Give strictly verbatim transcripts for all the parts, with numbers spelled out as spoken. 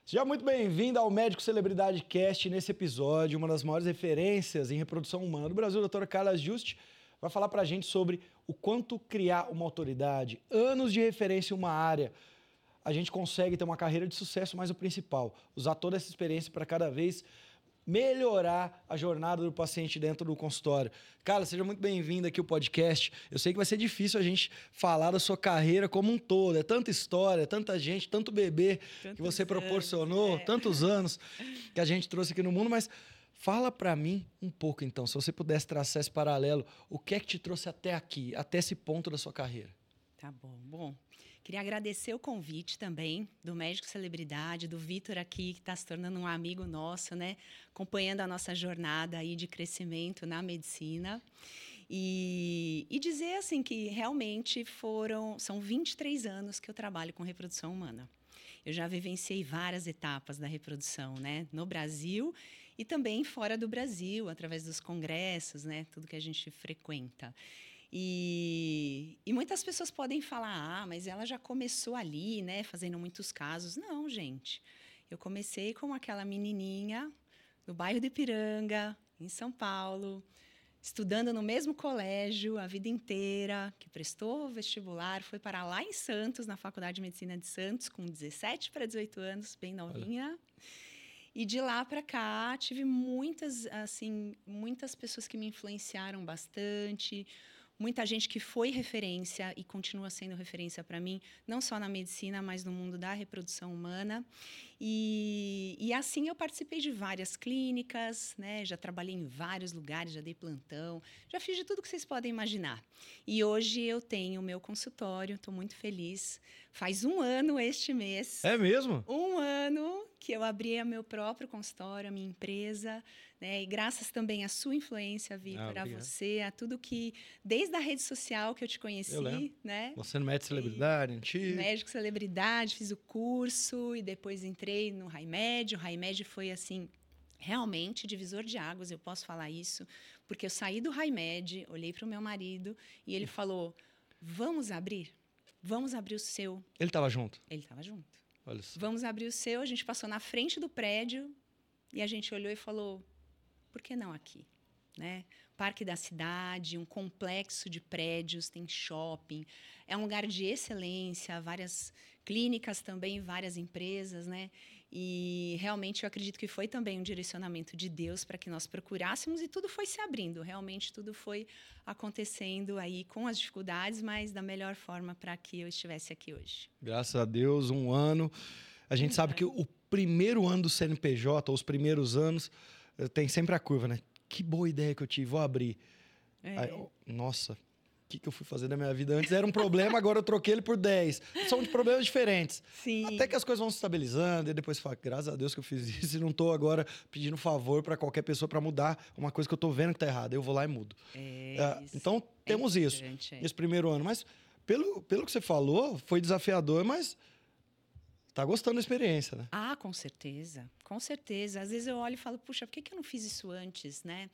Seja muito bem-vindo ao Médico Celebridade Cast. Nesse episódio, uma das maiores referências em reprodução humana do Brasil, a doutora Carla Juste, vai falar pra gente sobre o quanto criar uma autoridade, anos de referência em uma área, a gente consegue ter uma carreira de sucesso, mas o principal, usar toda essa experiência para cada vez melhorar a jornada do paciente dentro do consultório. Carla, seja muito bem-vinda aqui ao podcast. Eu sei que vai ser difícil a gente falar da sua carreira como um todo. É tanta história, tanta gente, tanto bebê tantos que você proporcionou, anos, é. tantos anos que a gente trouxe aqui no mundo, mas fala para mim um pouco, então, se você pudesse traçar esse paralelo, o que é que te trouxe até aqui, até esse ponto da sua carreira? Tá bom. Bom, queria agradecer o convite também do Médico Celebridade, do Vitor aqui, que está se tornando um amigo nosso, né? Acompanhando a nossa jornada aí de crescimento na medicina. E, e dizer, assim, que realmente foram... São vinte e três anos que eu trabalho com reprodução humana. Eu já vivenciei várias etapas da reprodução, né? No Brasil e também fora do Brasil, através dos congressos, né? Tudo que a gente frequenta. E, e muitas pessoas podem falar, ah, mas ela já começou ali, né, fazendo muitos casos. Não, gente. Eu comecei como aquela menininha no bairro de Ipiranga, em São Paulo, estudando no mesmo colégio a vida inteira, que prestou vestibular, foi parar lá em Santos, na Faculdade de Medicina de Santos, com dezessete para dezoito anos, bem novinha. Olha. E de lá para cá, tive muitas, assim, muitas pessoas que me influenciaram bastante. Muita gente que foi referência e continua sendo referência para mim, não só na medicina, mas no mundo da reprodução humana. E, e assim eu participei de várias clínicas, né? Já trabalhei em vários lugares, já dei plantão, já fiz de tudo que vocês podem imaginar. E hoje eu tenho o meu consultório, estou muito feliz. Faz um ano este mês. É mesmo? Um ano que eu abri o meu próprio consultório, a minha empresa, né? E graças também à sua influência, Vitor, ah, a você, a tudo que... Desde a rede social que eu te conheci, eu lembro. né? Você no Médico Celebridade, antigo. Médico Celebridade, fiz o curso e depois entrei no RaiMed. O RaiMed foi, assim, realmente divisor de águas, eu posso falar isso, porque eu saí do RaiMed, olhei para o meu marido e ele falou, vamos abrir? Vamos abrir o seu. Ele estava junto? Ele estava junto. Olha só. Vamos abrir o seu. A gente passou na frente do prédio e a gente olhou e falou, por que não aqui? Né? Parque da cidade, um complexo de prédios, tem shopping. É um lugar de excelência, várias clínicas também, várias empresas, né? E realmente eu acredito que foi também um direcionamento de Deus para que nós procurássemos e tudo foi se abrindo. Realmente tudo foi acontecendo aí com as dificuldades, mas da melhor forma para que eu estivesse aqui hoje. Graças a Deus, um ano. A gente uhum. sabe que o primeiro ano do C N P J, ou os primeiros anos, tem sempre a curva, né? Que boa ideia que eu tive, vou abrir. É. Aí, oh, nossa, o que, que eu fui fazer da minha vida? Antes era um problema, agora eu troquei ele por dez. São de problemas diferentes. Sim. Até que as coisas vão se estabilizando, e depois você fala, graças a Deus que eu fiz isso, e não estou agora pedindo favor para qualquer pessoa para mudar uma coisa que eu estou vendo que está errada. Eu vou lá e mudo. É, uh, então, temos é isso, é. nesse primeiro ano. Mas, pelo, pelo que você falou, foi desafiador, mas... Tá gostando da experiência, né? Ah, com certeza, com certeza. Às vezes eu olho e falo, puxa, por que que eu não fiz isso antes, né?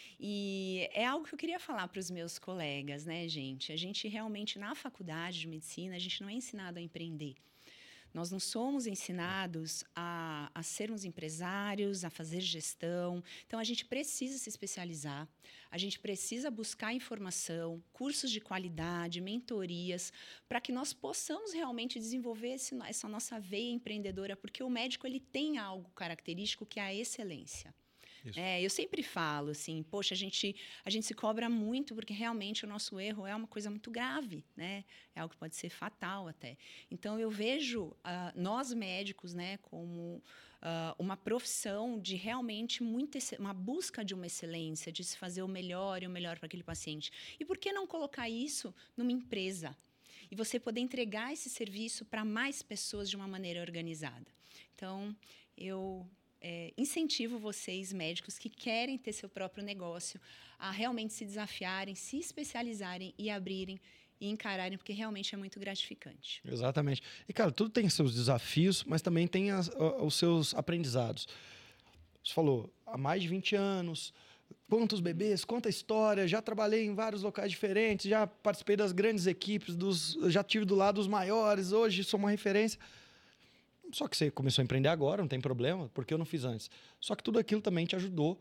E é algo que eu queria falar para os meus colegas, né, gente? A gente realmente, na faculdade de medicina, a gente não é ensinado a empreender. Nós não somos ensinados a, a sermos empresários, a fazer gestão. Então, a gente precisa se especializar, a gente precisa buscar informação, cursos de qualidade, mentorias, para que nós possamos realmente desenvolver esse, essa nossa veia empreendedora, porque o médico ele tem algo característico que é a excelência. É, eu sempre falo assim, poxa, a gente, a gente se cobra muito porque realmente o nosso erro é uma coisa muito grave, né? É algo que pode ser fatal até. Então, eu vejo uh, nós médicos, né, como uh, uma profissão de realmente muita, uma busca de uma excelência, de se fazer o melhor e o melhor para aquele paciente. E por que não colocar isso numa empresa? E você poder entregar esse serviço para mais pessoas de uma maneira organizada. Então, eu... É, incentivo vocês, médicos, que querem ter seu próprio negócio, a realmente se desafiarem, se especializarem e abrirem e encararem, porque realmente é muito gratificante. Exatamente. E, cara, tudo tem seus desafios, mas também tem as, os seus aprendizados. Você falou, há mais de vinte anos, quantos bebês, quanta história, já trabalhei em vários locais diferentes, já participei das grandes equipes, dos, já tive do lado dos maiores, hoje sou uma referência. Só que você começou a empreender agora, não tem problema, porque eu não fiz antes. Só que tudo aquilo também te ajudou,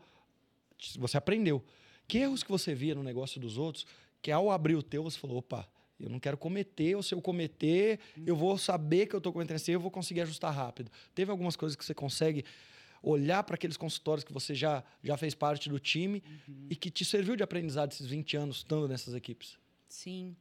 você aprendeu. Que erros que você via no negócio dos outros, que ao abrir o teu, você falou, opa, eu não quero cometer, ou se eu cometer, hum. eu vou saber que eu estou cometendo esse erro, eu vou conseguir ajustar rápido. Teve algumas coisas que você consegue olhar para aqueles consultórios que você já, já fez parte do time uhum. e que te serviu de aprendizado esses vinte anos estando nessas equipes? Sim.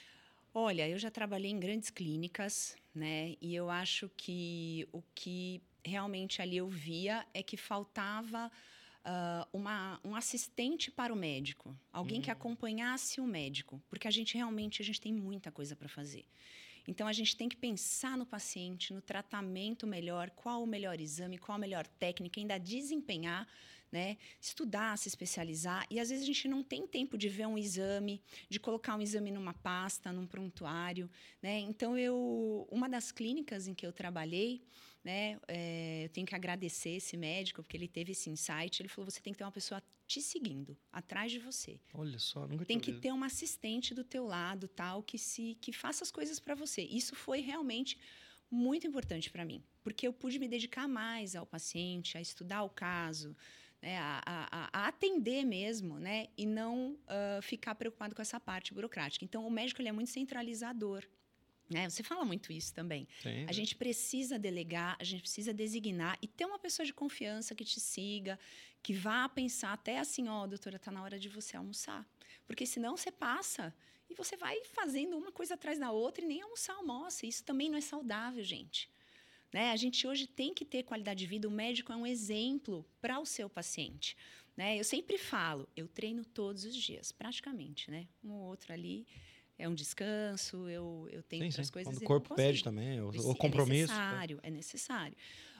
Olha, eu já trabalhei em grandes clínicas, né? E eu acho que o que realmente ali eu via é que faltava uh, uma, um assistente para o médico. Alguém uhum. que acompanhasse o médico. Porque a gente realmente a gente tem muita coisa para fazer. Então, a gente tem que pensar no paciente, no tratamento melhor, qual o melhor exame, qual a melhor técnica, ainda desempenhar, né? Estudar, se especializar. E, às vezes, a gente não tem tempo de ver um exame, de colocar um exame numa pasta, num prontuário, né? Então, eu, uma das clínicas em que eu trabalhei, né, é, eu tenho que agradecer esse médico, porque ele teve esse insight. Ele falou, você tem que ter uma pessoa te seguindo, atrás de você. Olha só, nunca Tem tinha que ouvido. ter uma assistente do teu lado, tal, que, se, que faça as coisas para você. Isso foi realmente muito importante para mim, porque eu pude me dedicar mais ao paciente, a estudar o caso, né, a, a, a atender mesmo, né, e não uh, ficar preocupado com essa parte burocrática. Então, o médico ele é muito centralizador. Né? Você fala muito isso também. Sim, a gente precisa delegar, a gente precisa designar e ter uma pessoa de confiança que te siga, que vá pensar até assim, ó, oh, doutora, está na hora de você almoçar. Porque senão você passa e você vai fazendo uma coisa atrás da outra e nem almoçar almoça. Isso também não é saudável, gente. Né? A gente hoje tem que ter qualidade de vida. O médico é um exemplo para o seu paciente. Né? Eu sempre falo, eu treino todos os dias, praticamente. Né? Um ou outro ali... É um descanso, eu, eu tenho sim, outras sim. coisas... Quando o corpo pede também, o, o compromisso. É necessário, é necessário.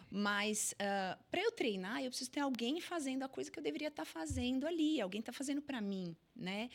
Mas, uh, para eu treinar, eu preciso ter alguém fazendo a coisa que eu deveria estar fazendo ali. Alguém está fazendo para mim, né?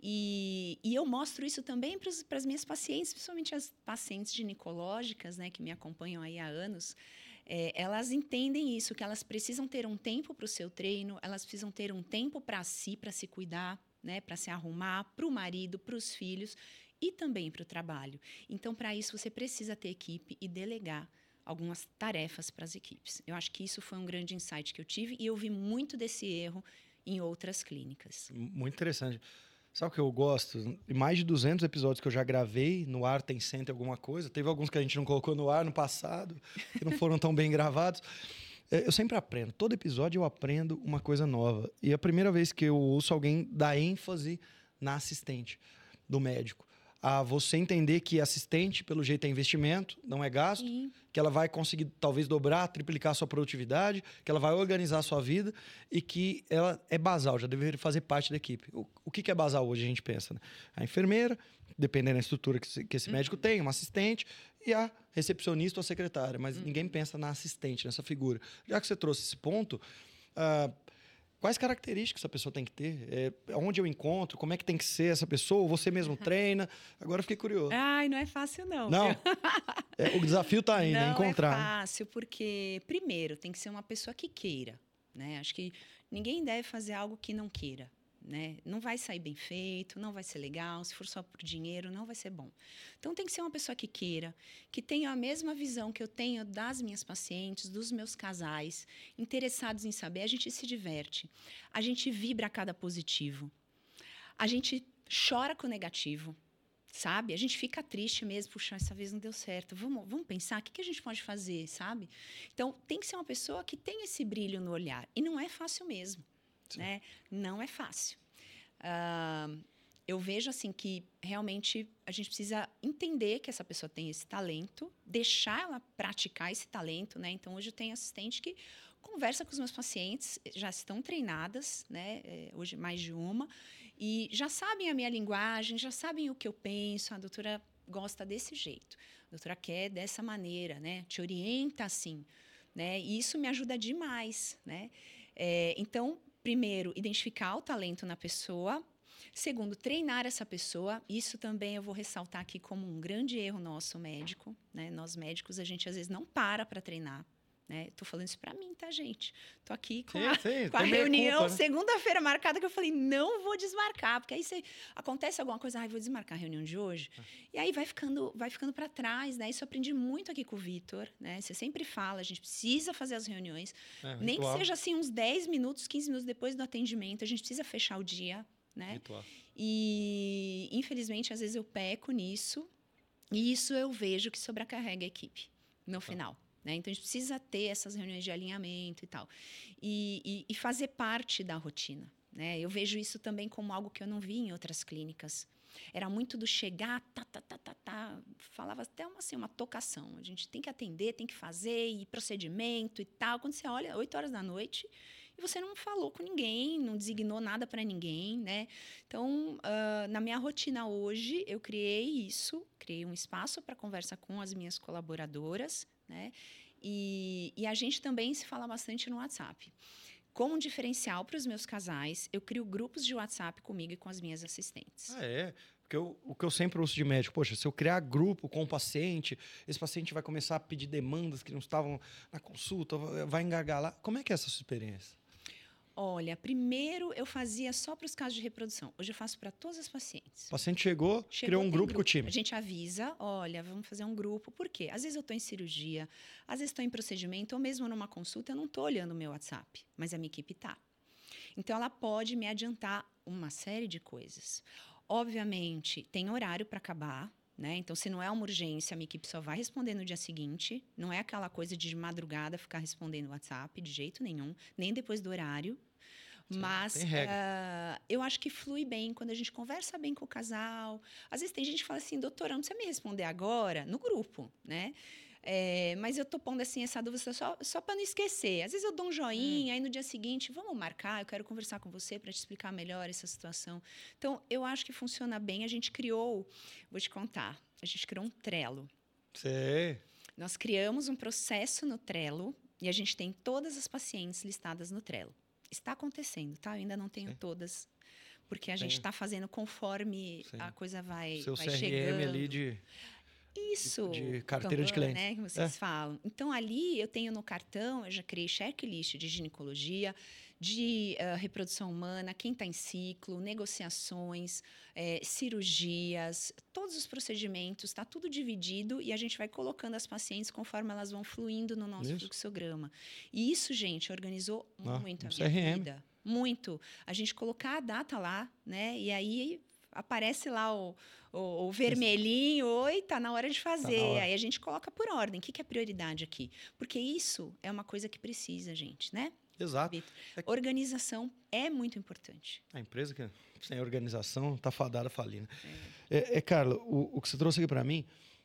E, e eu mostro isso também para as minhas pacientes, principalmente as pacientes ginecológicas, né, que me acompanham aí há anos. É, elas entendem isso, que elas precisam ter um tempo para o seu treino, elas precisam ter um tempo para si, para se cuidar, né, para se arrumar, para o marido, para os filhos e também para o trabalho. Então, para isso, você precisa ter equipe e delegar algumas tarefas para as equipes. Eu acho que isso foi um grande insight que eu tive e eu vi muito desse erro em outras clínicas. Muito interessante. Sabe o que eu gosto? Em mais de duzentos episódios que eu já gravei, no ar tem sempre alguma coisa. Teve alguns que a gente não colocou no ar no passado, que não foram tão bem gravados. Eu sempre aprendo. Todo episódio eu aprendo uma coisa nova. E é a primeira vez que eu ouço alguém dar ênfase na assistente do médico. A você entender que assistente, pelo jeito, é investimento, não é gasto. Sim. Que ela vai conseguir, talvez, dobrar, triplicar a sua produtividade, que ela vai organizar a sua vida e que ela é basal, já deveria fazer parte da equipe. O, o que, que é basal hoje, a gente pensa, né? A enfermeira, dependendo da estrutura que, que esse uhum. médico tem, uma assistente, e a recepcionista ou a secretária. Mas uhum. ninguém pensa na assistente, nessa figura. Já que você trouxe esse ponto... Uh, quais características essa pessoa tem que ter? É, onde eu encontro? Como é que tem que ser essa pessoa? Você mesmo treina? Agora eu fiquei curioso. Ai, não é fácil não. Não? É, o desafio está aí, não né? Encontrar. Não é fácil, porque, primeiro, tem que ser uma pessoa que queira. Né? Acho que ninguém deve fazer algo que não queira. Né? Não vai sair bem feito, não vai ser legal. Se for só por dinheiro, não vai ser bom. Então, tem que ser uma pessoa que queira, que tenha a mesma visão que eu tenho das minhas pacientes, dos meus casais, interessados em saber. A gente se diverte, a gente vibra a cada positivo, a gente chora com o negativo, sabe? A gente fica triste mesmo, puxa, essa vez não deu certo. Vamos, vamos pensar, o que, que a gente pode fazer, sabe? Então, tem que ser uma pessoa que tem esse brilho no olhar. E não é fácil mesmo. Né? Não é fácil. Uh, eu vejo assim que realmente a gente precisa entender que essa pessoa tem esse talento, deixar ela praticar esse talento, né? Então hoje eu tenho assistente que conversa com os meus pacientes, já estão treinadas, né? É, hoje mais de uma, e já sabem a minha linguagem, já sabem o que eu penso. A doutora gosta desse jeito, a doutora quer dessa maneira, né? Te orienta assim, né? E isso me ajuda demais, né? É, então primeiro, identificar o talento na pessoa. Segundo, treinar essa pessoa. Isso também eu vou ressaltar aqui como um grande erro nosso médico. Né? Nós médicos, a gente às vezes não para para treinar. Né? Tô falando isso para mim, tá, gente? Tô aqui com sim, a, sim, com a reunião, culpa, né? segunda-feira marcada, que eu falei, não vou desmarcar, porque aí você, acontece alguma coisa, ai, vou desmarcar a reunião de hoje, ah. e aí vai ficando, vai ficando para trás, né? Isso eu aprendi muito aqui com o Vitor, né? Você sempre fala, a gente precisa fazer as reuniões, é, nem ritual. Que seja assim uns dez minutos, quinze minutos depois do atendimento, a gente precisa fechar o dia, né? Ritual. E, infelizmente, às vezes eu peco nisso, e isso eu vejo que sobrecarrega a equipe no final. Né? Então, a gente precisa ter essas reuniões de alinhamento e tal. E, e, e fazer parte da rotina. Né? Eu vejo isso também como algo que eu não vi em outras clínicas. Era muito do chegar, tá, tá, tá, tá, tá. Falava até uma, assim, uma tocação. A gente tem que atender, tem que fazer, e procedimento e tal. Quando você olha, oito horas da noite, e você não falou com ninguém, não designou nada para ninguém, né? Então, uh, na minha rotina hoje, eu criei isso, criei um espaço para conversa com as minhas colaboradoras, né? E, e a gente também se fala bastante no WhatsApp. Como um diferencial para os meus casais, eu crio grupos de WhatsApp comigo e com as minhas assistentes. Ah, é? Porque eu, o que eu sempre ouço de médico, poxa, se eu criar grupo com o paciente, esse paciente vai começar a pedir demandas que não estavam na consulta, vai engargalar. Como é que é essa sua experiência? Olha, primeiro eu fazia só para os casos de reprodução. Hoje eu faço para todas as pacientes. O paciente chegou, chegou criou um grupo, grupo com o time. A gente avisa, olha, vamos fazer um grupo. Por quê? Às vezes eu estou em cirurgia, às vezes estou em procedimento, ou mesmo numa consulta, eu não estou olhando o meu WhatsApp, mas a minha equipe está. Então, ela pode me adiantar uma série de coisas. Obviamente, tem horário para acabar. Né? Então, se não é uma urgência, a minha equipe só vai responder no dia seguinte. Não é aquela coisa de madrugada ficar respondendo o WhatsApp, de jeito nenhum, nem depois do horário. Sim, mas uh, eu acho que flui bem quando a gente conversa bem com o casal. Às vezes tem gente que fala assim, doutora, não precisa me responder agora, no grupo, né? É, mas eu tô pondo assim essa dúvida só, só para não esquecer. Às vezes eu dou um joinha, hum. aí no dia seguinte, vamos marcar, eu quero conversar com você para te explicar melhor essa situação. Então, eu acho que funciona bem. A gente criou, vou te contar, a gente criou um Trello. Sei. Nós criamos um processo no Trello e a gente tem todas as pacientes listadas no Trello. Está acontecendo, tá? Eu ainda não tenho Sim. todas, porque a Sim. gente está fazendo conforme Sim. a coisa vai, Seu vai C R M chegando. ali de... Isso. De carteira Kanban, de cliente. Né, que vocês é. falam. Então, ali eu tenho no cartão, eu já criei checklist de ginecologia, de uh, reprodução humana, quem está em ciclo, negociações, é, cirurgias, todos os procedimentos, está tudo dividido e a gente vai colocando as pacientes conforme elas vão fluindo no nosso isso. fluxograma. E isso, gente, organizou ah, muito a minha C R M. Vida. Muito. A gente colocar a data lá, né? E aí aparece lá o, o, o vermelhinho, oi, tá na hora de fazer. Tá hora. Aí a gente coloca por ordem. O que, que é prioridade aqui? Porque isso é uma coisa que precisa, gente, né? Exato. É que... Organização é muito importante. A empresa que sem organização tá fadada a falir, né? É, é, é Carla, o, o que você trouxe aqui para mim,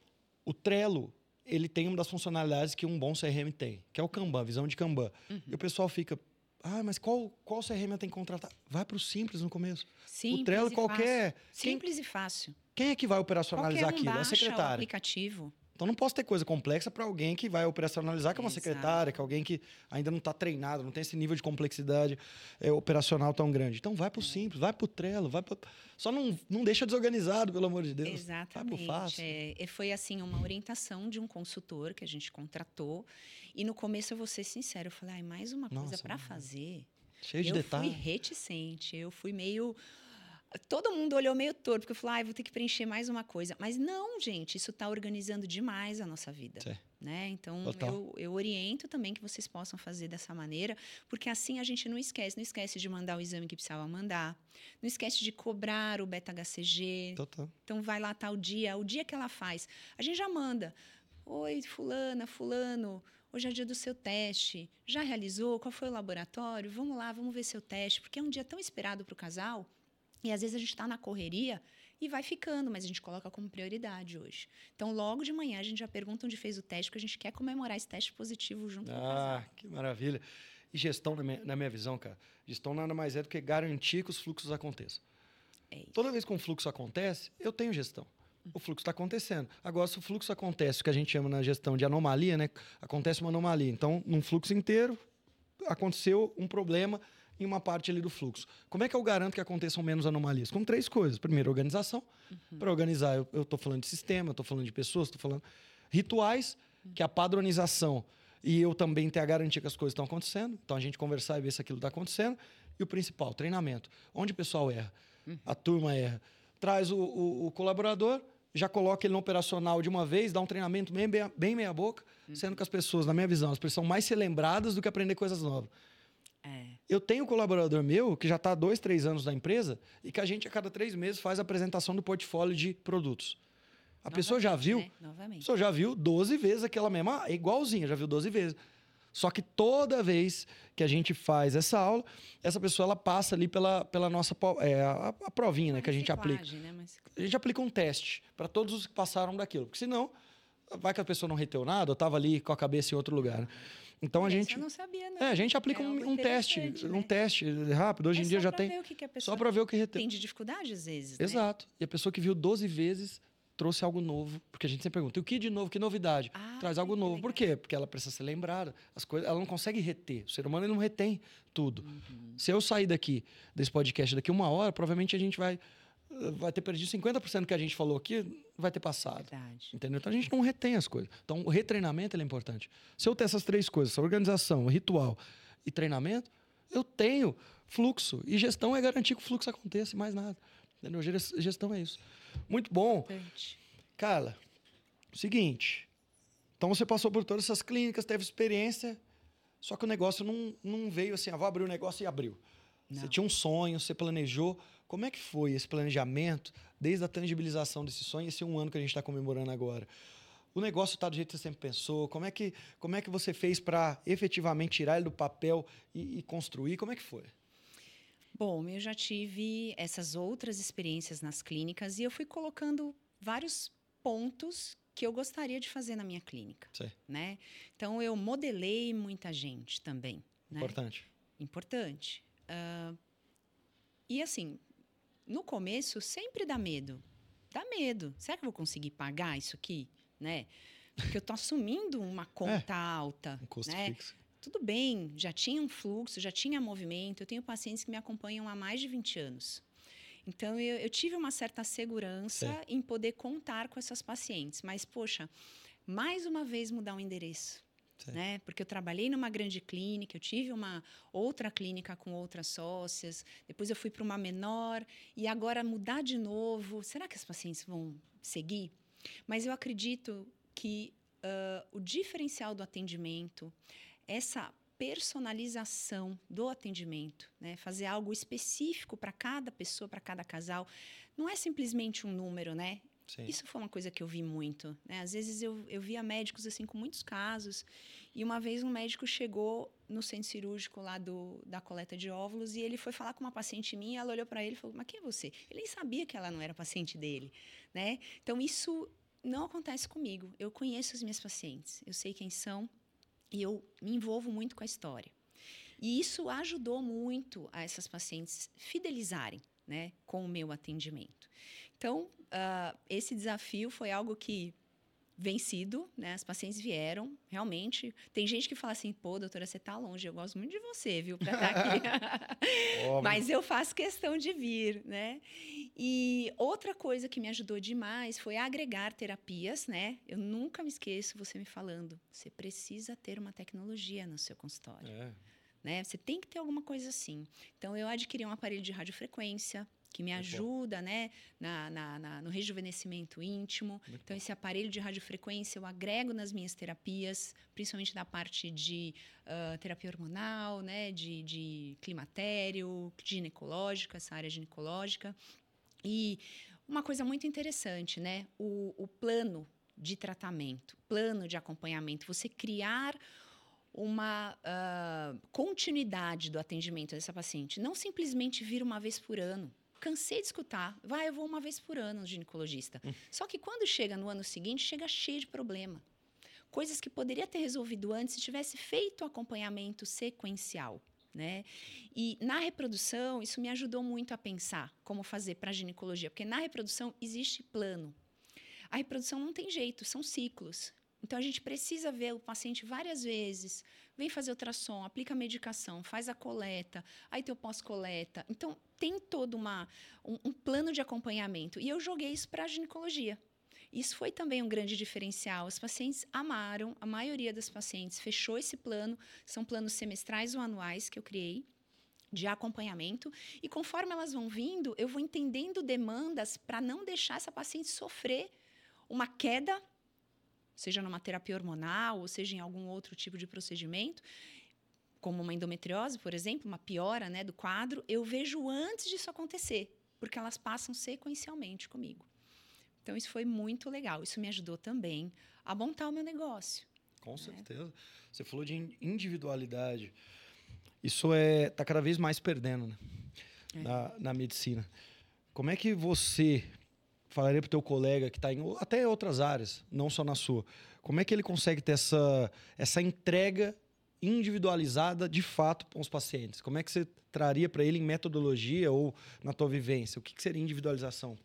o Trello, ele tem uma das funcionalidades que um bom C R M tem, que é o Kanban, visão de Kanban. Uhum. E o pessoal fica... Ah, mas qual, qual C R M eu tenho que contratar? Vai para o simples no começo. Simples o Trello e qualquer. Fácil. Simples quem, e fácil. Quem é que vai operacionalizar qualquer um aquilo? É a secretária. O aplicativo. Então não posso ter coisa complexa para alguém que vai operacionalizar, que é uma Exato. secretária, que é alguém que ainda não está treinado, não tem esse nível de complexidade é, operacional tão grande. Então vai para o é. simples, vai para o Trello, vai pro... só não, não deixa desorganizado, pelo amor de Deus. Exatamente. Vai pro fácil. É, foi assim uma orientação de um consultor que a gente contratou e no começo eu vou ser sincera, eu falei, ah, mais uma coisa para fazer. Cheio de eu detalhes. Eu fui reticente, eu fui meio... Todo mundo olhou meio torto, porque eu falei, ah, vou ter que preencher mais uma coisa. Mas não, gente, isso está organizando demais a nossa vida. Né? Então, eu, eu oriento também que vocês possam fazer dessa maneira, porque assim a gente não esquece. Não esquece de mandar o exame que precisava mandar. Não esquece de cobrar o beta-H C G. Total. Então, vai lá, tá o dia. O dia que ela faz, a gente já manda. Oi, fulana, fulano... Hoje é dia do seu teste. Já realizou? Qual foi o laboratório? Vamos lá, vamos ver seu teste. Porque é um dia tão esperado para o casal. E, às vezes, a gente está na correria e vai ficando, mas a gente coloca como prioridade hoje. Então, logo de manhã, a gente já pergunta onde fez o teste, porque a gente quer comemorar esse teste positivo junto ah, com o casal. Ah, que maravilha. E gestão, na minha, na minha visão, cara, gestão nada mais é do que garantir que os fluxos aconteçam. É isso. Toda vez que um fluxo acontece, eu tenho gestão. O fluxo está acontecendo. Agora, se o fluxo acontece, o que a gente chama na gestão de anomalia, né? Acontece uma anomalia. Então, num fluxo inteiro, aconteceu um problema em uma parte ali do fluxo. Como é que eu garanto que aconteçam menos anomalias? Com três coisas. Primeiro, organização. Uhum. Para organizar, eu estou falando de sistema, estou falando de pessoas, estou falando... Rituais, uhum. que é a padronização. e eu também ter a garantia que as coisas estão acontecendo. Então, a gente conversar e ver se aquilo está acontecendo. E o principal, treinamento. Onde o pessoal erra, uhum. a turma erra. Traz o, o, o colaborador, já coloca ele no operacional de uma vez, dá um treinamento bem, bem, bem meia boca, uhum. sendo que as pessoas, na minha visão, as pessoas são mais ser lembradas do que aprender coisas novas. É. Eu tenho um colaborador meu que já está há dois, três anos na empresa e que a gente, a cada três meses, faz a apresentação do portfólio de produtos. A Novamente, pessoa já viu, né? Novamente. A pessoa já viu doze vezes aquela mesma, igualzinha, já viu doze vezes. Só que toda vez que a gente faz essa aula, essa pessoa ela passa ali pela, pela nossa é, a, a provinha, né, que a gente aplica. Né? Mas... A gente aplica um teste para todos os que passaram daquilo. Porque senão, vai que a pessoa não reteu nada, ou estava ali com a cabeça em outro lugar. Né? Então a gente. Eu não sabia, não. É, a gente aplica é um, um teste, né? um teste rápido. Hoje é em dia já tem. Que que só para ver o que reteu. Tem de dificuldade às vezes. Exato. Né? E a pessoa que viu doze vezes trouxe algo novo, porque a gente sempre pergunta, e o que de novo, que novidade? Ah, Traz algo novo. Por quê? Porque ela precisa ser lembrada. As coisas, ela não consegue reter. O ser humano ele não retém tudo. Uhum. Se eu sair daqui, desse podcast, daqui uma hora, provavelmente a gente vai, vai ter perdido cinquenta por cento que a gente falou aqui, vai ter passado. Verdade. Entendeu? Então a gente não retém as coisas. Então o retreinamento ele é importante. Se eu ter essas três coisas, essa organização, ritual e treinamento, eu tenho fluxo. E gestão é garantir que o fluxo aconteça, mais nada. Entendeu? Gestão é isso. Muito bom. Importante. Carla, seguinte. Então, você passou por todas essas clínicas, teve experiência, só que o negócio não, não veio assim, ah, vou abrir o negócio e abriu. Não. Você tinha um sonho, você planejou. Como é que foi esse planejamento, desde a tangibilização desse sonho, esse um ano que a gente está comemorando agora? O negócio está do jeito que você sempre pensou? Como é que, como é que você fez para efetivamente tirar ele do papel e, e construir? Como é que foi? Bom, eu já tive essas outras experiências nas clínicas e eu fui colocando vários pontos que eu gostaria de fazer na minha clínica, Sim. né? Então, eu modelei muita gente também. Importante. Né? Importante. Uh, e assim, no começo sempre dá medo. Dá medo. Será que eu vou conseguir pagar isso aqui? Né? Porque eu estou assumindo uma conta é, alta. Um custo né? fixo. Tudo bem, já tinha um fluxo, já tinha movimento. Eu tenho pacientes que me acompanham há mais de vinte anos. Então, eu, eu tive uma certa segurança Sim. em poder contar com essas pacientes. Mas, poxa, mais uma vez mudar o endereço. Né? Porque eu trabalhei numa grande clínica, eu tive uma outra clínica com outras sócias, depois eu fui para uma menor, e agora mudar de novo. Será que as pacientes vão seguir? Mas eu acredito que uh, o diferencial do atendimento, essa personalização do atendimento, né? Fazer algo específico para cada pessoa, para cada casal, não é simplesmente um número, né? Sim. Isso foi uma coisa que eu vi muito, né? Às vezes eu, eu via médicos assim com muitos casos, e uma vez um médico chegou no centro cirúrgico lá do, da coleta de óvulos e ele foi falar com uma paciente minha, ela olhou para ele e falou, mas quem é você? Ele nem sabia que ela não era paciente dele, né? Então isso não acontece comigo. Eu conheço as minhas pacientes, eu sei quem são, e eu me envolvo muito com a história. E isso ajudou muito a essas pacientes fidelizarem, né, com o meu atendimento. Então, uh, esse desafio foi algo que vencido, né? As pacientes vieram, realmente. Tem gente que fala assim, pô, doutora, você tá longe, eu gosto muito de você, viu, para estar aqui. Mas eu faço questão de vir, né? E outra coisa que me ajudou demais foi agregar terapias, né? Eu nunca me esqueço você me falando, você precisa ter uma tecnologia no seu consultório. É. Né? Você tem que ter alguma coisa assim. Então, eu adquiri um aparelho de radiofrequência, que me ajuda, né, na, na, na, no rejuvenescimento íntimo. Muito então, bom. Esse aparelho de radiofrequência eu agrego nas minhas terapias, principalmente da parte de uh, terapia hormonal, né, de, de climatério, ginecológica, essa área ginecológica. E uma coisa muito interessante, né, o, o plano de tratamento, plano de acompanhamento, você criar uma uh, continuidade do atendimento dessa paciente, não simplesmente vir uma vez por ano. Cansei de escutar, vai, eu vou uma vez por ano no ginecologista. Hum. Só que quando chega no ano seguinte, chega cheio de problema. Coisas que poderia ter resolvido antes se tivesse feito o acompanhamento sequencial, né? E na reprodução, isso me ajudou muito a pensar como fazer para a ginecologia, porque na reprodução existe plano. A reprodução não tem jeito, são ciclos. Então, a gente precisa ver o paciente várias vezes, vem fazer ultrassom, aplica a medicação, faz a coleta, aí tem o pós-coleta. Então, tem todo uma, um, um plano de acompanhamento. E eu joguei isso para a ginecologia. Isso foi também um grande diferencial. Os pacientes amaram, a maioria das pacientes fechou esse plano, são planos semestrais ou anuais que eu criei, de acompanhamento, e conforme elas vão vindo, eu vou entendendo demandas para não deixar essa paciente sofrer uma queda, seja numa terapia hormonal, ou seja em algum outro tipo de procedimento, como uma endometriose, por exemplo, uma piora, né, do quadro, eu vejo antes disso acontecer, porque elas passam sequencialmente comigo. Então, isso foi muito legal. Isso me ajudou também a montar o meu negócio. Com certeza. Né? Você falou de individualidade. Isso é tá cada vez mais perdendo, né? É. na, na medicina. Como é que você falaria para o teu colega que está em até outras áreas, não só na sua, como é que ele consegue ter essa, essa entrega individualizada de fato com os pacientes? Como é que você traria para ele em metodologia ou na tua vivência? O que, que seria individualização?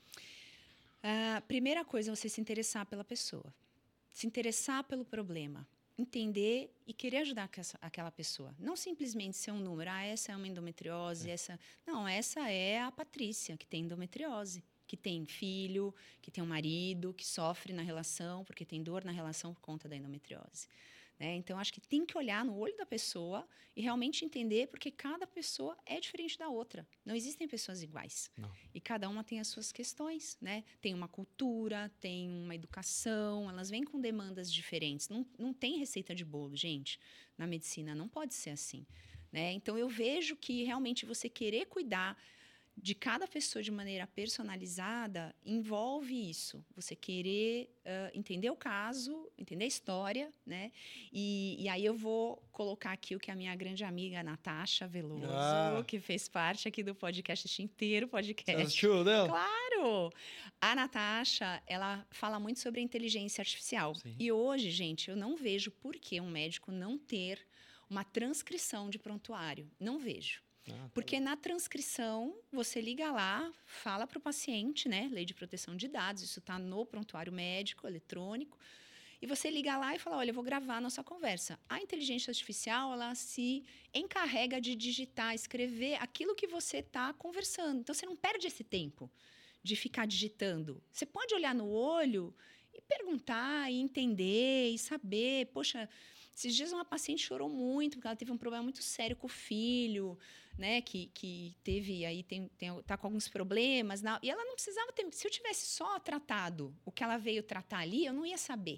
A primeira coisa é você se interessar pela pessoa. Se interessar pelo problema. Entender e querer ajudar aquela pessoa. Não simplesmente ser um número. Ah, essa é uma endometriose, é. essa... Não, essa é a Patrícia, que tem endometriose, que tem filho, que tem um marido, que sofre na relação, porque tem dor na relação por conta da endometriose. Né? Então, acho que tem que olhar no olho da pessoa e realmente entender, porque cada pessoa é diferente da outra. Não existem pessoas iguais. Não. E cada uma tem as suas questões. Né? Tem uma cultura, tem uma educação, elas vêm com demandas diferentes. Não, não tem receita de bolo, gente. Na medicina não pode ser assim. Né? Então, eu vejo que realmente você querer cuidar de cada pessoa de maneira personalizada envolve isso. Você querer uh, entender o caso, entender a história, né? E, e aí eu vou colocar aqui o que a minha grande amiga Natasha Veloso, ah. que fez parte aqui do podcast, este inteiro podcast. Você assistiu dela? Claro! A Natasha, ela fala muito sobre a inteligência artificial. Sim. E hoje, gente, eu não vejo por que um médico não ter uma transcrição de prontuário. Não vejo. Ah, tá. Porque na transcrição, você liga lá, fala para o paciente, né? Lei de proteção de dados, isso está no prontuário médico, eletrônico. E você liga lá e fala, olha, eu vou gravar a nossa conversa. A inteligência artificial, ela se encarrega de digitar, escrever aquilo que você está conversando. Então, você não perde esse tempo de ficar digitando. Você pode olhar no olho e perguntar, e entender, e saber. Poxa, esses dias uma paciente chorou muito, porque ela teve um problema muito sério com o filho, né? Que, que teve aí, tem, tem, tá com alguns problemas. Na, e ela não precisava ter... Se eu tivesse só tratado o que ela veio tratar ali, eu não ia saber.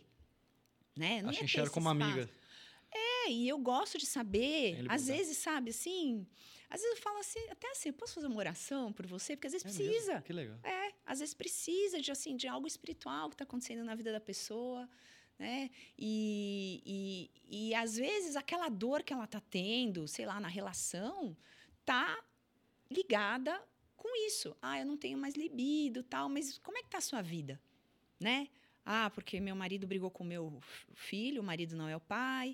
Né? Não Acho ia que enxerga como amiga. É, e eu gosto de saber. Às vezes, sabe, assim... Às vezes eu falo assim, até assim, eu posso fazer uma oração por você? Porque às vezes é precisa. Mesmo? Que legal. É, às vezes precisa de, assim, de algo espiritual que está acontecendo na vida da pessoa, né? E, e, e, às vezes, aquela dor que ela está tendo, sei lá, na relação, tá ligada com isso. Ah, eu não tenho mais libido, tal, mas como é que tá a sua vida? Né? Ah, porque meu marido brigou com meu filho, o marido não é o pai,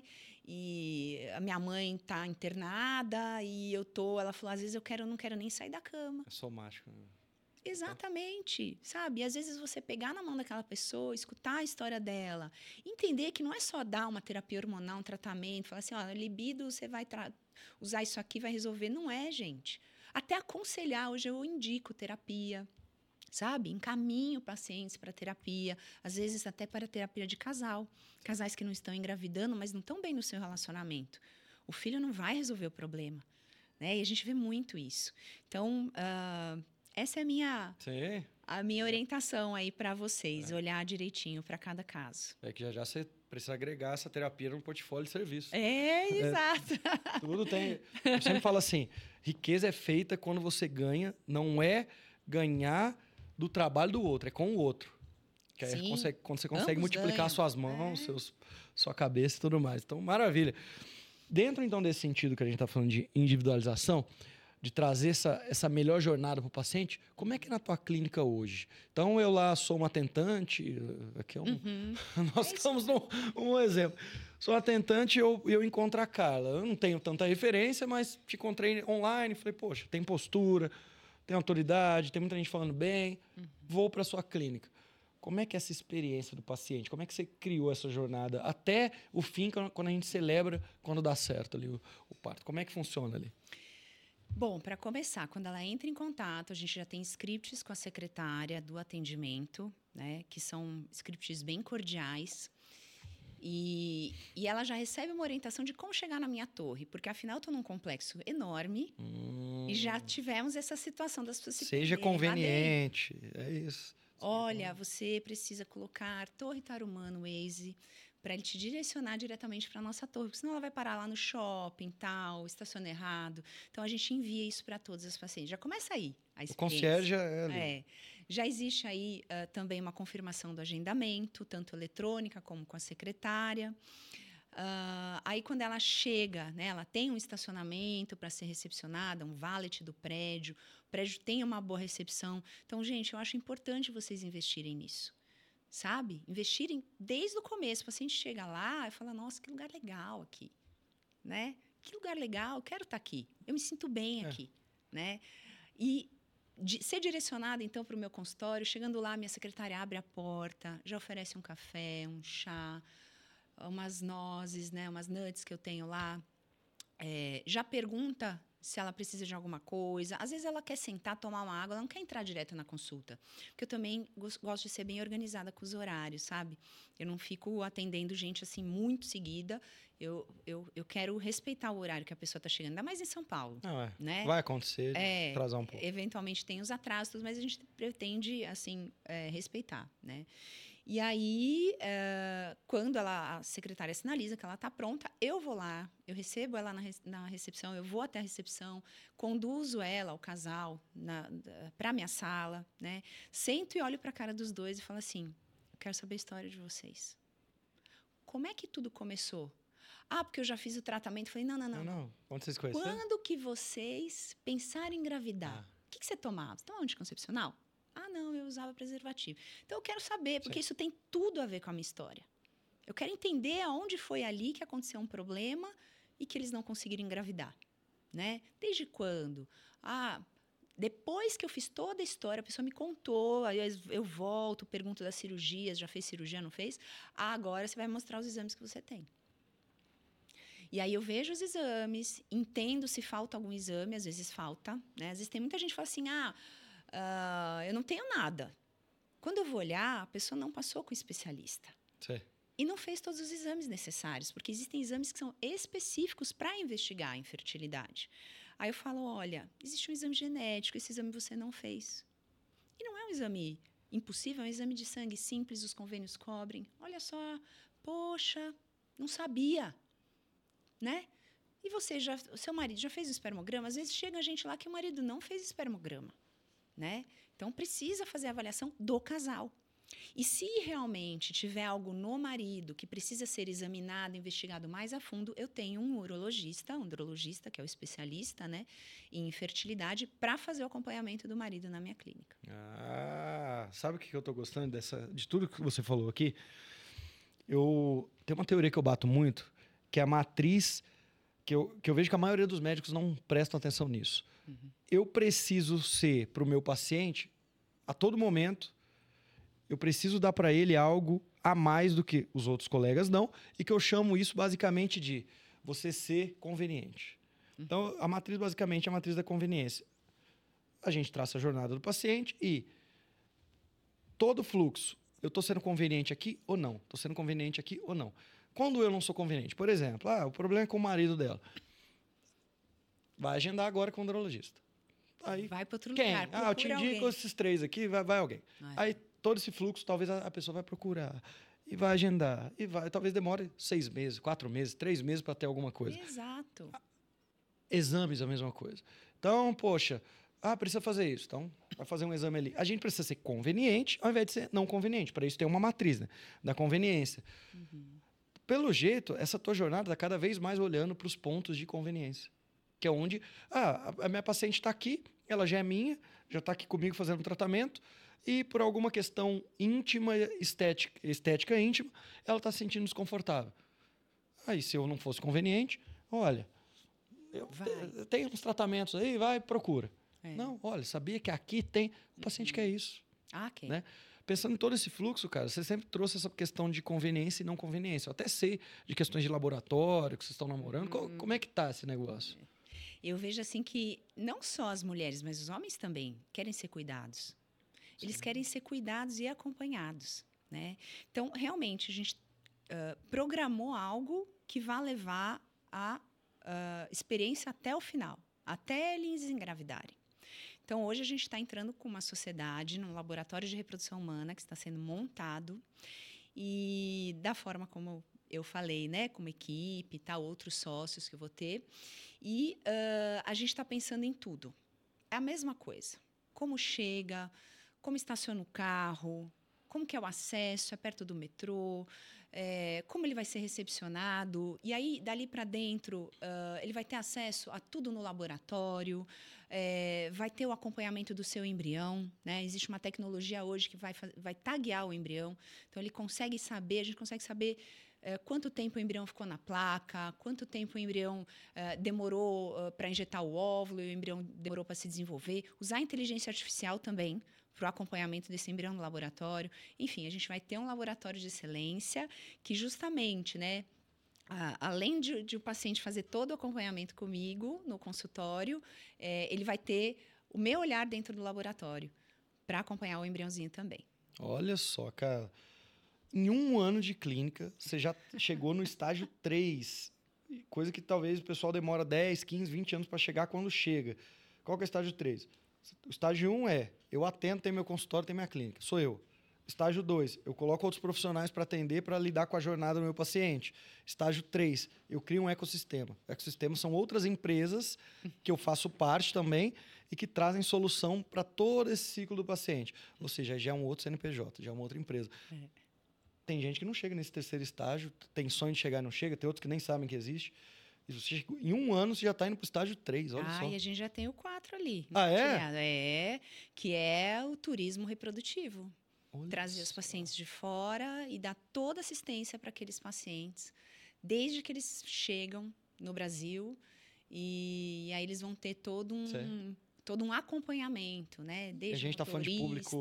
e a minha mãe está internada, e eu tô... Ela falou, às vezes eu quero, eu não quero nem sair da cama. É somático, né? Exatamente, sabe? E às vezes você pegar na mão daquela pessoa, escutar a história dela, entender que não é só dar uma terapia hormonal, um tratamento, falar assim, ó, libido, você vai usar isso aqui, vai resolver. Não é, gente. Até aconselhar, hoje eu indico terapia, sabe? Encaminho pacientes para terapia, às vezes até para terapia de casal. Casais que não estão engravidando, mas não estão bem no seu relacionamento. O filho não vai resolver o problema, né? E a gente vê muito isso. Então, uh, essa é a minha, Sim. a minha orientação aí para vocês, é. Olhar direitinho para cada caso. É que já já você precisa agregar essa terapia no portfólio de serviço. É, é exato. Tudo tem. Eu sempre falo assim, riqueza é feita quando você ganha, não é ganhar do trabalho do outro, é com o outro. Que aí consegue, quando você consegue Ambos multiplicar ganham. Suas mãos, é. seus, sua cabeça e tudo mais. Então, maravilha. Dentro, então, desse sentido que a gente está falando de individualização, de trazer essa, essa melhor jornada para o paciente, como é que é na tua clínica hoje? Então, eu lá sou uma atendente, aqui é um, uhum. nós é estamos num um exemplo. Sou atendente e eu, eu encontro a Carla. Eu não tenho tanta referência, mas te encontrei online, falei, poxa, tem postura, tem autoridade, tem muita gente falando bem, uhum. vou para a sua clínica. Como é que é essa experiência do paciente? Como é que você criou essa jornada até o fim, quando a gente celebra, quando dá certo ali o, o parto? Como é que funciona ali? Bom, para começar, quando ela entra em contato, a gente já tem scripts com a secretária do atendimento, né, que são scripts bem cordiais. E, e ela já recebe uma orientação de como chegar na minha torre, porque afinal eu estou num complexo enorme hum. e já tivemos essa situação das pessoas se Seja conveniente, é isso. Olha, você precisa colocar Torre Tarumã no Waze para ele te direcionar diretamente para a nossa torre, porque senão ela vai parar lá no shopping, tal, estaciona errado. Então, a gente envia isso para todos os pacientes. Já começa aí a experiência. O concierge é ali. É. Já existe aí uh, também uma confirmação do agendamento, tanto eletrônica como com a secretária. Uh, aí, quando ela chega, né, ela tem um estacionamento para ser recepcionada, um valet do prédio, o prédio tem uma boa recepção. Então, gente, eu acho importante vocês investirem nisso, sabe? Investirem desde o começo. O paciente chega lá e fala, nossa, que lugar legal aqui, né? Que lugar legal, eu quero estar aqui, eu me sinto bem é. aqui, né? E de ser direcionada, então, para o meu consultório, chegando lá, minha secretária abre a porta, já oferece um café, um chá, umas nozes, né, umas nuts que eu tenho lá, é, já pergunta se ela precisa de alguma coisa. Às vezes ela quer sentar, tomar uma água, ela não quer entrar direto na consulta. Porque eu também gosto de ser bem organizada com os horários, sabe? Eu não fico atendendo gente assim muito seguida. Eu, eu, eu quero respeitar o horário que a pessoa está chegando, ainda mais em São Paulo. Não, é. Né? Vai acontecer, é, atrasar um pouco. Eventualmente tem os atrasos, mas a gente pretende assim, é, respeitar, né? E aí, uh, quando ela, a secretária sinaliza que ela está pronta, eu vou lá, eu recebo ela na, na recepção, eu vou até a recepção, conduzo ela, o casal, para a minha sala, né? Sento e olho para a cara dos dois e falo assim, eu quero saber a história de vocês. Como é que tudo começou? Ah, porque eu já fiz o tratamento. Falei, não, não, não. Não, não. Onde vocês conheceram? Quando que vocês pensaram em engravidar? Ah. O que, que você tomava? Você tomava anticoncepcional? Ah, não, eu usava preservativo. Então, eu quero saber, porque Sim. isso tem tudo a ver com a minha história. Eu quero entender aonde foi ali que aconteceu um problema e que eles não conseguiram engravidar, né? Desde quando? Ah, depois que eu fiz toda a história, a pessoa me contou, aí eu volto, pergunto das cirurgias, já fez cirurgia, não fez? Ah, agora você vai mostrar os exames que você tem. E aí eu vejo os exames, entendo se falta algum exame, às vezes falta, né? Às vezes tem muita gente que fala assim, ah... Uh, eu não tenho nada. Quando eu vou olhar, a pessoa não passou com o especialista. Sim. E não fez todos os exames necessários, porque existem exames que são específicos para investigar a infertilidade. Aí eu falo, olha, existe um exame genético, esse exame você não fez. E não é um exame impossível, é um exame de sangue simples, os convênios cobrem. Olha só, poxa, não sabia, né? E você já, o seu marido já fez o espermograma? Às vezes chega gente lá que o marido não fez espermograma. Né? Então, precisa fazer a avaliação do casal. E se realmente tiver algo no marido que precisa ser examinado, investigado mais a fundo, eu tenho um urologista, um andrologista, que é o especialista, né, em infertilidade, para fazer o acompanhamento do marido na minha clínica. Ah, sabe o que eu estou gostando dessa, de tudo que você falou aqui? Eu tenho uma teoria que eu bato muito, que é a matriz, que eu, que eu vejo que a maioria dos médicos não prestam atenção nisso. Uhum. Eu preciso ser, para o meu paciente, a todo momento, eu preciso dar para ele algo a mais do que os outros colegas dão, e que eu chamo isso basicamente de você ser conveniente. Uhum. Então, a matriz basicamente é a matriz da conveniência. A gente traça a jornada do paciente e todo o fluxo, eu estou sendo conveniente aqui ou não? Estou sendo conveniente aqui ou não? Quando eu não sou conveniente, por exemplo, ah, o problema é com o marido dela. Vai agendar agora com o andrologista. Aí, vai para outro quem? lugar. Ah, eu te indico alguém. Esses três aqui, vai, vai alguém. Ai. Aí todo esse fluxo, talvez a, a pessoa vai procurar e vai agendar. E vai, talvez demore seis meses, quatro meses, três meses para ter alguma coisa. Exato. Exames a mesma coisa. Então, poxa, ah, precisa fazer isso. Então, vai fazer um exame ali. A gente precisa ser conveniente ao invés de ser não conveniente. Para isso tem uma matriz, né, da conveniência. Uhum. Pelo jeito, essa tua jornada está cada vez mais olhando para os pontos de conveniência. Que é onde, ah, a minha paciente está aqui, ela já é minha, já está aqui comigo fazendo um tratamento, e por alguma questão íntima, estética, estética íntima, ela está se sentindo desconfortável. Aí, se eu não fosse conveniente, olha, eu te, tem uns tratamentos aí, vai, procura. É. Não, olha, sabia que aqui tem, o paciente uhum. quer isso. Ah, ok. Né? Pensando em todo esse fluxo, cara, você sempre trouxe essa questão de conveniência e não conveniência. Eu até sei de questões de laboratório, que vocês estão namorando. Uhum. Como é que tá esse negócio? Eu vejo assim que não só as mulheres, mas os homens também querem ser cuidados. Eles Sim. querem ser cuidados e acompanhados, né? Então, realmente, a gente uh, programou algo que vai levar a uh, experiência até o final, até eles engravidarem. Então, hoje a gente está entrando com uma sociedade, num laboratório de reprodução humana que está sendo montado e da forma como eu falei, né, como equipe, tá, outros sócios que eu vou ter. E uh, a gente está pensando em tudo. É a mesma coisa. Como chega, como estaciona o carro, como que é o acesso, é perto do metrô, é, como ele vai ser recepcionado. E aí, dali para dentro, uh, ele vai ter acesso a tudo no laboratório, é, vai ter o acompanhamento do seu embrião, né? Existe uma tecnologia hoje que vai, vai taguear o embrião. Então, ele consegue saber, a gente consegue saber é, quanto tempo o embrião ficou na placa, quanto tempo o embrião é, demorou uh, para injetar o óvulo, e o embrião demorou para se desenvolver. Usar a inteligência artificial também para o acompanhamento desse embrião no laboratório. Enfim, a gente vai ter um laboratório de excelência que justamente, né, a, além de, de o paciente fazer todo o acompanhamento comigo no consultório, é, ele vai ter o meu olhar dentro do laboratório para acompanhar o embriãozinho também. Olha só, cara. Em um ano de clínica, você já chegou no estágio três, coisa que talvez o pessoal demora dez, quinze, vinte anos para chegar quando chega. Qual que é o estágio três? O estágio um é, eu atendo, tenho meu consultório, tenho minha clínica. Sou eu. Estágio dois, eu coloco outros profissionais para atender, para lidar com a jornada do meu paciente. Estágio três, eu crio um ecossistema. Ecossistemas são outras empresas que eu faço parte também e que trazem solução para todo esse ciclo do paciente. Ou seja, já é um outro C N P J, já é uma outra empresa. É. Tem gente que não chega nesse terceiro estágio, tem sonho de chegar e não chega, tem outros que nem sabem que existe. E você, em um ano, você já está indo para o estágio três, olha ah, só. E a gente já tem o quatro ali. Ah, é? É, que é o turismo reprodutivo. Olha Trazer só. os pacientes de fora e dar toda assistência para aqueles pacientes, desde que eles chegam no Brasil. E, e aí eles vão ter todo um... todo um acompanhamento, né? Desde a gente está falando de público...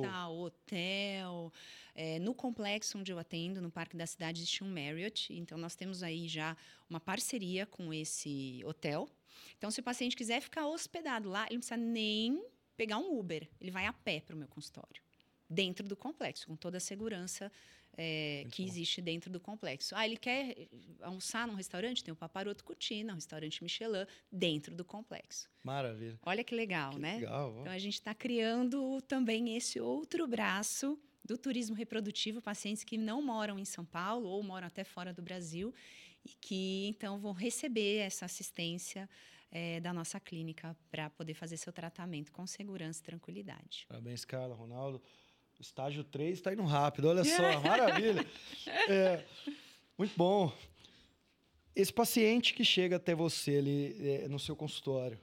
hotel. É, no complexo onde eu atendo, no Parque da Cidade, existe um Marriott. Então, nós temos aí já uma parceria com esse hotel. Então, se o paciente quiser ficar hospedado lá, ele não precisa nem pegar um Uber. Ele vai a pé para o meu consultório, dentro do complexo, com toda a segurança é, que bom. existe dentro do complexo. Ah, ele quer almoçar num restaurante? Tem o Paparoto Cucina, um restaurante Michelin, dentro do complexo. Maravilha. Olha que legal, que né? Legal. Então, a gente está criando também esse outro braço do turismo reprodutivo, pacientes que não moram em São Paulo ou moram até fora do Brasil e que, então, vão receber essa assistência é, da nossa clínica para poder fazer seu tratamento com segurança e tranquilidade. Parabéns, Carla, Ronaldo. O estágio três está indo rápido, olha só, maravilha. É, muito bom. Esse paciente que chega até você ali é, no seu consultório,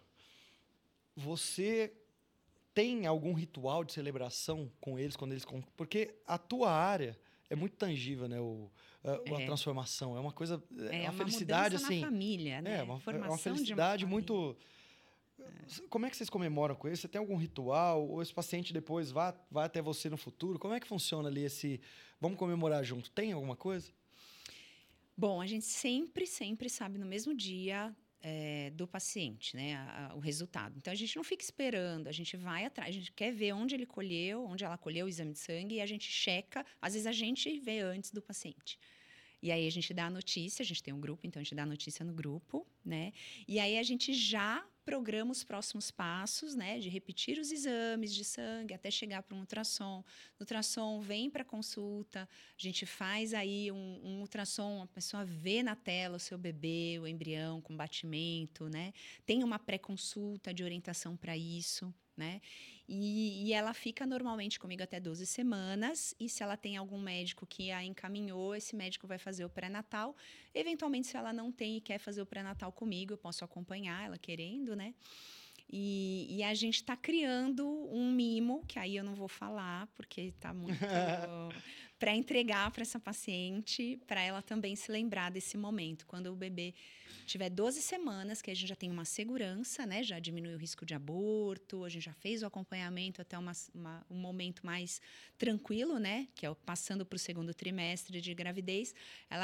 você tem algum ritual de celebração com eles quando eles... Porque a tua área é muito tangível, né? O, a, a é. transformação. É uma coisa... É, é uma, uma felicidade, assim... na família, né? É uma, Formação é uma felicidade de uma muito... É. Como é que vocês comemoram com isso? Você tem algum ritual? Ou esse paciente depois vai, vai até você no futuro? Como é que funciona ali esse... Vamos comemorar junto. Tem alguma coisa? Bom, a gente sempre, sempre sabe no mesmo dia... É, do paciente, né, a, a, o resultado. Então, a gente não fica esperando, a gente vai atrás, a gente quer ver onde ele colheu, onde ela colheu o exame de sangue e a gente checa, às vezes a gente vê antes do paciente. E aí a gente dá a notícia, a gente tem um grupo, então a gente dá a notícia no grupo, né? E aí a gente já programa os próximos passos, né? De repetir os exames de sangue até chegar para um ultrassom. No ultrassom, vem para consulta, a gente faz aí um, um ultrassom, a pessoa vê na tela o seu bebê, o embrião com batimento, né? Tem uma pré-consulta de orientação para isso, né? E, e ela fica normalmente comigo até doze semanas, e se ela tem algum médico que a encaminhou, esse médico vai fazer o pré-natal. Eventualmente, se ela não tem e quer fazer o pré-natal comigo, eu posso acompanhar ela querendo, né? E, e a gente está criando um mimo, que aí eu não vou falar, porque está muito... para entregar para essa paciente, para ela também se lembrar desse momento, quando o bebê tiver doze semanas, que a gente já tem uma segurança, né? Já diminui o risco de aborto, a gente já fez o acompanhamento até uma, uma, um momento mais tranquilo, né? Que é o passando para o segundo trimestre de gravidez. Ela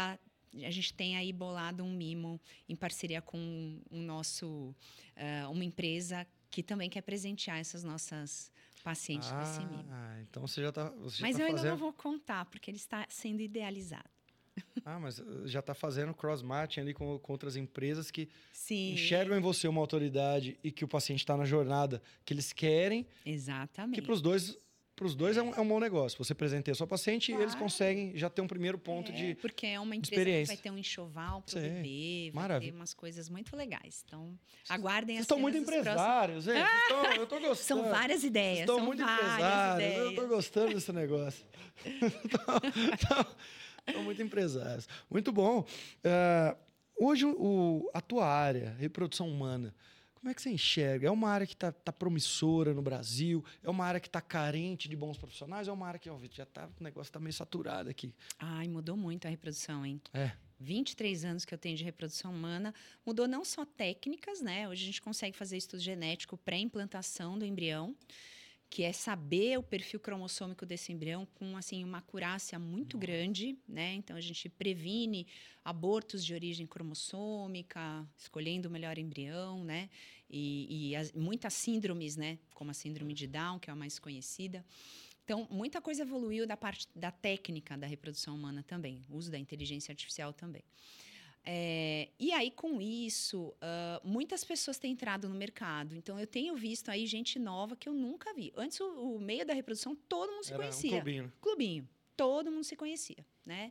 a gente tem aí bolado um mimo em parceria com o nosso, uh, uma empresa que também quer presentear essas nossas pacientes ah, desse mimo. Ah, então você já está você Mas já tá eu ainda fazendo... não vou contar, porque ele está sendo idealizado. Ah, mas já está fazendo cross-matching ali com, com outras empresas que Sim. enxergam em você uma autoridade e que o paciente está na jornada que eles querem. Exatamente. Que para os dois, pros dois é, um, é um bom negócio. Você presenteia a sua paciente Claro. e eles conseguem já ter um primeiro ponto é, de porque é uma empresa experiência. que vai ter um enxoval para o Sim. bebê, vai Maravilha. ter umas coisas muito legais. Então, aguardem Vocês as estão muito cenas dos empresários, próximos... hein? Vocês estão, eu tô gostando. São várias ideias. Vocês estão são muito várias empresários. ideias. Eu tô gostando desse negócio. Estão muito empresários. Muito bom. Uh, hoje, o, a tua área, reprodução humana, como é que você enxerga? É uma área que está tá promissora no Brasil? É uma área que está carente de bons profissionais? Ou é uma área que ó, já tá, o negócio está meio saturado aqui? Ai, mudou muito a reprodução, hein? É. vinte e três anos que eu tenho de reprodução humana, mudou não só técnicas, né? Hoje a gente consegue fazer estudo genético pré-implantação do embrião, que é saber o perfil cromossômico desse embrião com assim uma acurácia muito grande, né? Então a gente previne abortos de origem cromossômica, escolhendo o melhor embrião, né? E, e as, muitas síndromes, né? Como a síndrome de Down, que é a mais conhecida. Então, muita coisa evoluiu da parte da técnica da reprodução humana também, o uso da inteligência artificial também. É, e aí, com isso, uh, muitas pessoas têm entrado no mercado. Então, eu tenho visto aí gente nova que eu nunca vi. Antes, o, o meio da reprodução, todo mundo se Era conhecia. Um clubinho. Clubinho. Todo mundo se conhecia, né?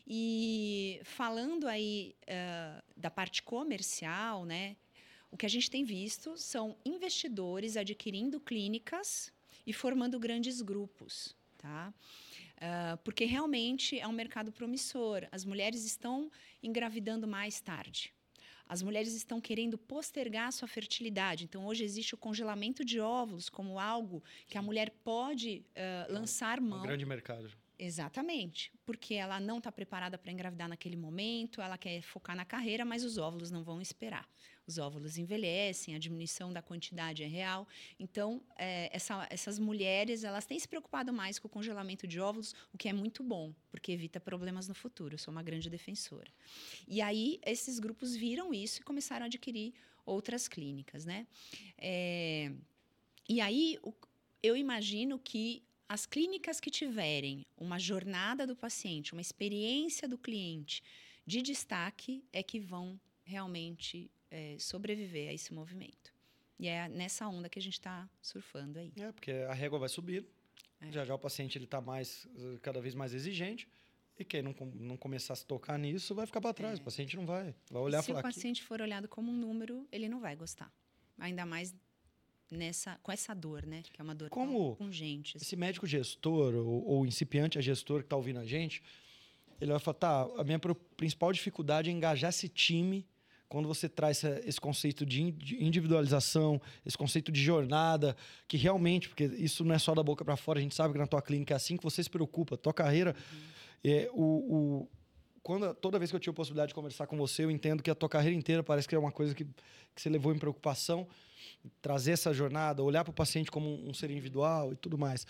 E falando aí uh, da parte comercial, né? O que a gente tem visto são investidores adquirindo clínicas e formando grandes grupos, tá? Uh, porque realmente é um mercado promissor. As mulheres estão engravidando mais tarde. As mulheres estão querendo postergar a sua fertilidade. Então, hoje existe o congelamento de óvulos como algo que a mulher pode uh, lançar mão. Um grande mercado. Exatamente, porque ela não está preparada para engravidar naquele momento, ela quer focar na carreira, mas os óvulos não vão esperar. Os óvulos envelhecem, a diminuição da quantidade é real. Então, é, essa, essas mulheres elas têm se preocupado mais com o congelamento de óvulos, o que é muito bom, porque evita problemas no futuro. Eu sou uma grande defensora. E aí, esses grupos viram isso e começaram a adquirir outras clínicas, né? É, e aí, o, eu imagino que as clínicas que tiverem uma jornada do paciente, uma experiência do cliente de destaque, é que vão realmente é, sobreviver a esse movimento. E é nessa onda que a gente está surfando aí. É, porque a régua vai subir. É. Já já o paciente está mais, cada vez mais exigente. E quem não, não começar a se tocar nisso vai ficar para trás. É. O paciente não vai. Vai olhar e falar... Se o paciente for olhado como um número, ele não vai gostar. Ainda mais... Nessa, com essa dor, né? Que é uma dor Como tão pungente. Assim. Esse médico gestor ou, ou incipiante a gestor que está ouvindo a gente, ele vai falar, tá, a minha principal dificuldade é engajar esse time quando você traz essa, esse conceito de individualização, esse conceito de jornada, que realmente, porque isso não é só da boca para fora, a gente sabe que na tua clínica é assim que você se preocupa, tua carreira, uhum. é, o, o, quando, toda vez que eu tive a possibilidade de conversar com você, eu entendo que a tua carreira inteira parece que é uma coisa que, que você levou em preocupação, trazer essa jornada, olhar para o paciente como um, um ser individual e tudo mais.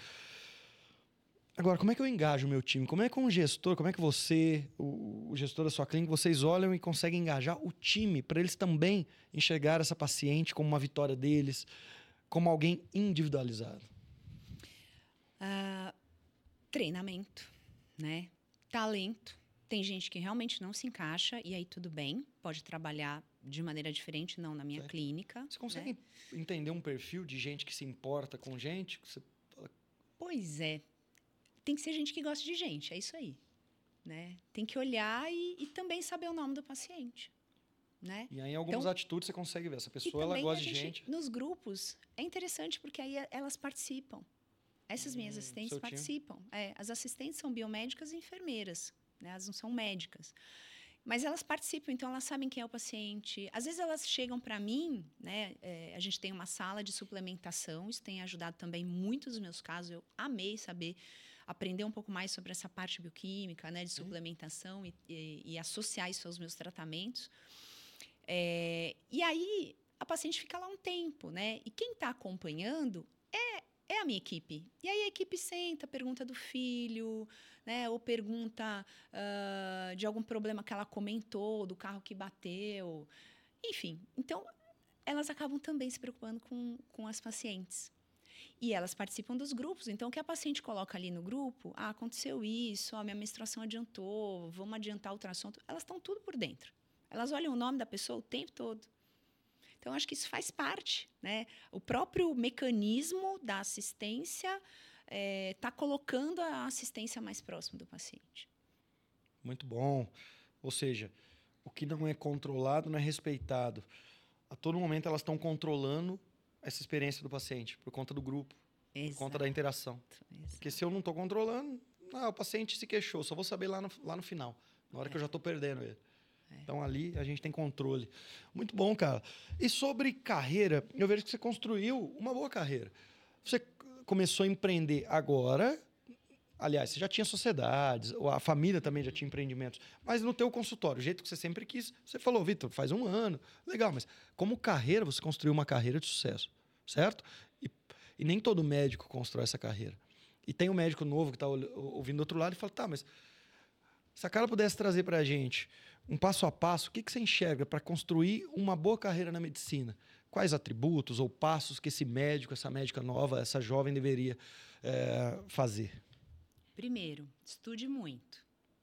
Agora, como é que eu engajo o meu time? Como é que um gestor, como é que você, o, o gestor da sua clínica, vocês olham e conseguem engajar o time para eles também enxergar essa paciente como uma vitória deles, como alguém individualizado? Uh, treinamento, né? Talento. Tem gente que realmente não se encaixa e aí tudo bem, pode trabalhar de maneira diferente, não na minha certo. Clínica. Você consegue né? entender um perfil de gente que se importa com gente? Você... Pois é. Tem que ser gente que gosta de gente, é isso aí. Né? Tem que olhar e, e também saber o nome do paciente. Né? E aí, em algumas então, atitudes, você consegue ver. Essa pessoa ela gosta de gente. Nos grupos, é interessante porque aí elas participam. Essas minhas hum, assistentes participam. É, as assistentes são biomédicas e enfermeiras. Né? Elas não são médicas. Mas elas participam, então elas sabem quem é o paciente. Às vezes elas chegam para mim, né? É, a gente tem uma sala de suplementação, isso tem ajudado também muito nos meus casos. Eu amei saber, aprender um pouco mais sobre essa parte bioquímica, né? De suplementação e, e, e associar isso aos meus tratamentos. É, e aí a paciente fica lá um tempo, né? E quem está acompanhando é é a minha equipe. E aí a equipe senta, pergunta do filho, né? Ou pergunta uh, de algum problema que ela comentou, do carro que bateu. Enfim, então elas acabam também se preocupando com, com as pacientes. E elas participam dos grupos. Então, o que a paciente coloca ali no grupo, ah, aconteceu isso, ó, minha menstruação adiantou, vamos adiantar o ultrassom. Elas estão tudo por dentro. Elas olham o nome da pessoa o tempo todo. Então, acho que isso faz parte, né? O próprio mecanismo da assistência está é, colocando a assistência mais próxima do paciente. Muito bom. Ou seja, o que não é controlado não é respeitado. A todo momento, elas estão controlando essa experiência do paciente, por conta do grupo, Exato. Por conta da interação. Exato. Porque se eu não estou controlando, ah, o paciente se queixou, só vou saber lá no, lá no final, na hora é. que eu já estou perdendo ele. É. Então, ali, a gente tem controle. Muito bom, cara. E sobre carreira, eu vejo que você construiu uma boa carreira. Você começou a empreender agora, aliás, você já tinha sociedades, a família também já tinha empreendimentos, mas no teu consultório, o jeito que você sempre quis, você falou, Vitor, faz um ano, legal, mas como carreira, você construiu uma carreira de sucesso, certo? E, e nem todo médico constrói essa carreira. E tem um médico novo que está ouvindo do outro lado e fala, tá, mas se a Carla pudesse trazer para a gente um passo a passo, o que, que você enxerga para construir uma boa carreira na medicina? Quais atributos ou passos que esse médico, essa médica nova, essa jovem deveria é, fazer? Primeiro, estude muito.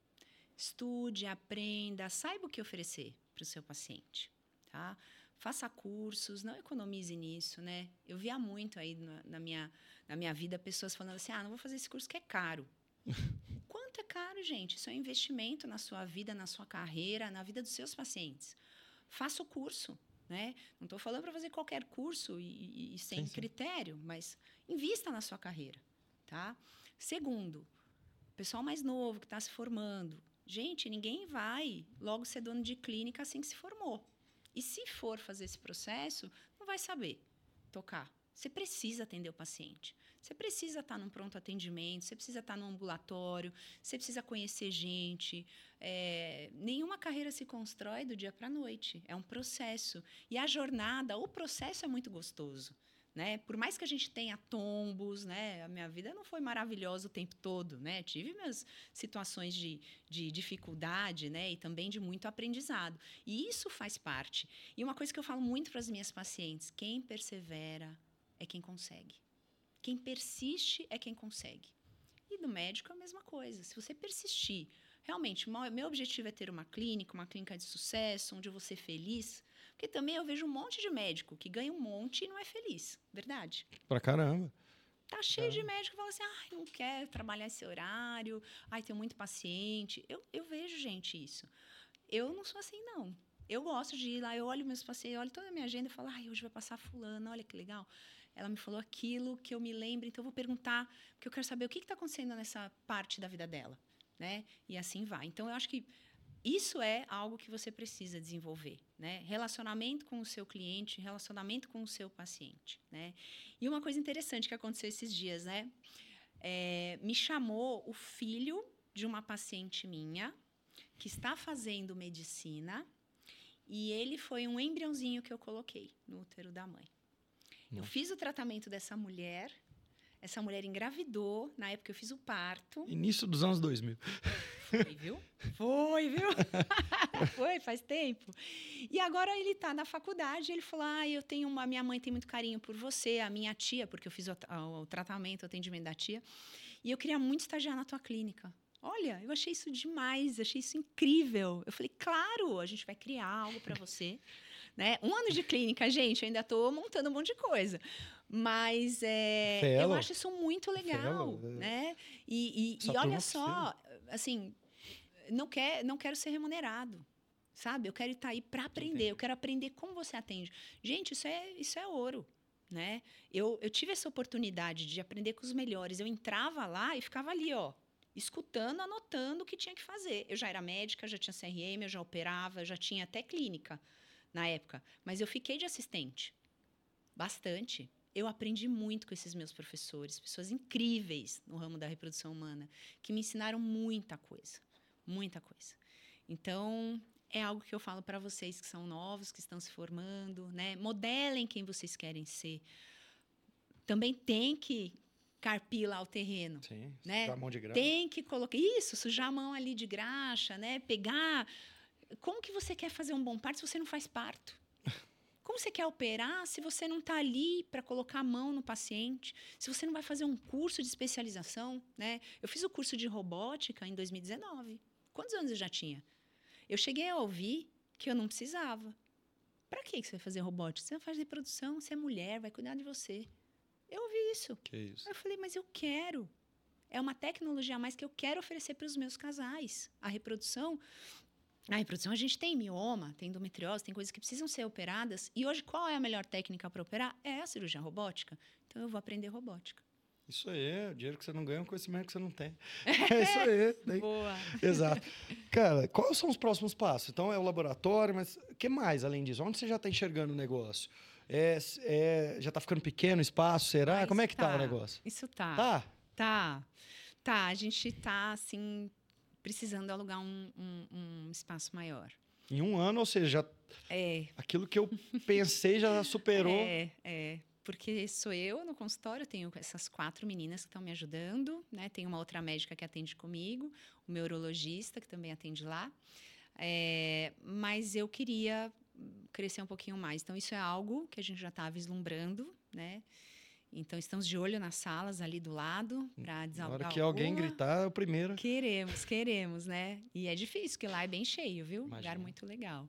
Estude, aprenda, saiba o que oferecer para o seu paciente, tá? Faça cursos, não economize nisso, né? Eu via muito aí na, na, minha, na minha vida pessoas falando assim, ah, não vou fazer esse curso que é caro. Quanto é caro, gente? Isso é um investimento na sua vida, na sua carreira, na vida dos seus pacientes. Faça o curso, né? Não estou falando para fazer qualquer curso e, e, e sem sim, sim. critério, mas invista na sua carreira, tá? Segundo, pessoal mais novo que está se formando. Gente, ninguém vai logo ser dono de clínica assim que se formou. E se for fazer esse processo, não vai saber tocar. Você precisa atender o paciente. Você precisa estar num pronto atendimento, você precisa estar num ambulatório, você precisa conhecer gente. É, nenhuma carreira se constrói do dia para a noite. É um processo. E a jornada, o processo é muito gostoso. Né? Por mais que a gente tenha tombos, né? A minha vida não foi maravilhosa o tempo todo, né? Tive minhas situações de, de dificuldade, né? E também de muito aprendizado. E isso faz parte. E uma coisa que eu falo muito para as minhas pacientes, quem persevera é quem consegue. Quem persiste é quem consegue. E do médico é a mesma coisa. Se você persistir, realmente, meu objetivo é ter uma clínica, uma clínica de sucesso, onde eu vou ser feliz. Porque também eu vejo um monte de médico que ganha um monte e não é feliz. Verdade? Pra caramba. Tá cheio caramba. de médico que fala assim, ai, não quero trabalhar esse horário, ai, tenho muito paciente. Eu, eu vejo, gente, isso. Eu não sou assim, não. Eu gosto de ir lá, eu olho meus pacientes, eu olho toda a minha agenda e falo, ai, hoje vai passar fulano, olha que legal. Ela me falou aquilo que eu me lembro, então eu vou perguntar, porque eu quero saber o que está acontecendo nessa parte da vida dela, né? E assim vai. Então, eu acho que isso é algo que você precisa desenvolver, né? Relacionamento com o seu cliente, relacionamento com o seu paciente, né? E uma coisa interessante que aconteceu esses dias, né? É, me chamou o filho de uma paciente minha que está fazendo medicina e ele foi um embriãozinho que eu coloquei no útero da mãe. Não. Eu fiz o tratamento dessa mulher, essa mulher engravidou, na época eu fiz o parto. Início dos anos dois mil. Foi, viu? Foi, viu? Foi, faz tempo. E agora ele está na faculdade, ele falou, ah, eu tenho uma, minha mãe tem muito carinho por você, a minha tia, porque eu fiz o, o tratamento, o atendimento da tia, e eu queria muito estagiar na tua clínica. Olha, eu achei isso demais, achei isso incrível. Eu falei, claro, a gente vai criar algo para você. Né? Um ano de clínica, gente, eu ainda estou montando um monte de coisa. Mas é, eu acho isso muito legal. Fellow, né? E, e, e olha só, assim, não, quer, não quero ser remunerado. Sabe? Eu quero estar aí para aprender, eu quero aprender como você atende. Gente, isso é, isso é ouro. Né? Eu, eu tive essa oportunidade de aprender com os melhores. Eu entrava lá e ficava ali, ó. Escutando, anotando o que tinha que fazer. Eu já era médica, já tinha C R M, eu já operava, eu já tinha até clínica na época. Mas eu fiquei de assistente. Bastante. Eu aprendi muito com esses meus professores, pessoas incríveis no ramo da reprodução humana, que me ensinaram muita coisa. Muita coisa. Então, é algo que eu falo para vocês que são novos, que estão se formando, né? Modelem quem vocês querem ser. também tem que carpir lá o terreno. Sim, né? sujar a mão de graxa. Tem que colocar... Isso, sujar a mão ali de graxa, né? Pegar... Como que você quer fazer um bom parto se você não faz parto? Como você quer operar se você não está ali para colocar a mão no paciente? Se você não vai fazer um curso de especialização, né? Eu fiz o curso de robótica em dois mil e dezenove. Quantos anos eu já tinha? Eu cheguei a ouvir que eu não precisava. Para que você vai fazer robótica? Você vai fazer reprodução, você é mulher, vai cuidar de você. Eu ouvi isso. Que isso? Aí eu falei, mas eu quero. É uma tecnologia a mais que eu quero oferecer para os meus casais. A reprodução... Na reprodução, a gente tem mioma, tem endometriose, tem coisas que precisam ser operadas. E hoje, qual é a melhor técnica para operar? É a cirurgia robótica. Então, eu vou aprender robótica. Isso aí, é o dinheiro que você não ganha é um conhecimento que você não tem. É isso aí. Daí... Boa. Exato. Cara, quais são os próximos passos? Então, é o laboratório, mas o que mais além disso? Onde você já está enxergando o negócio? É, é, já está ficando pequeno o espaço, será? Ah, Como é que está tá. o negócio? Isso tá. Tá? Tá. Tá, a gente tá, assim, precisando alugar um, um, um espaço maior. Em um ano, ou seja, já... É. aquilo que eu pensei já superou. É, é. Porque sou eu no consultório, tenho essas quatro meninas que estão me ajudando, né? Tem uma outra médica que atende comigo, o meu urologista, que também atende lá. É, mas eu queria crescer um pouquinho mais. Então, isso é algo que a gente já está vislumbrando, né? Então, estamos de olho nas salas ali do lado para desalugar. Na hora que alguém alguma. gritar, é o primeiro. Queremos, queremos, né? E é difícil, porque lá é bem cheio, viu? Imagina. Lugar muito legal.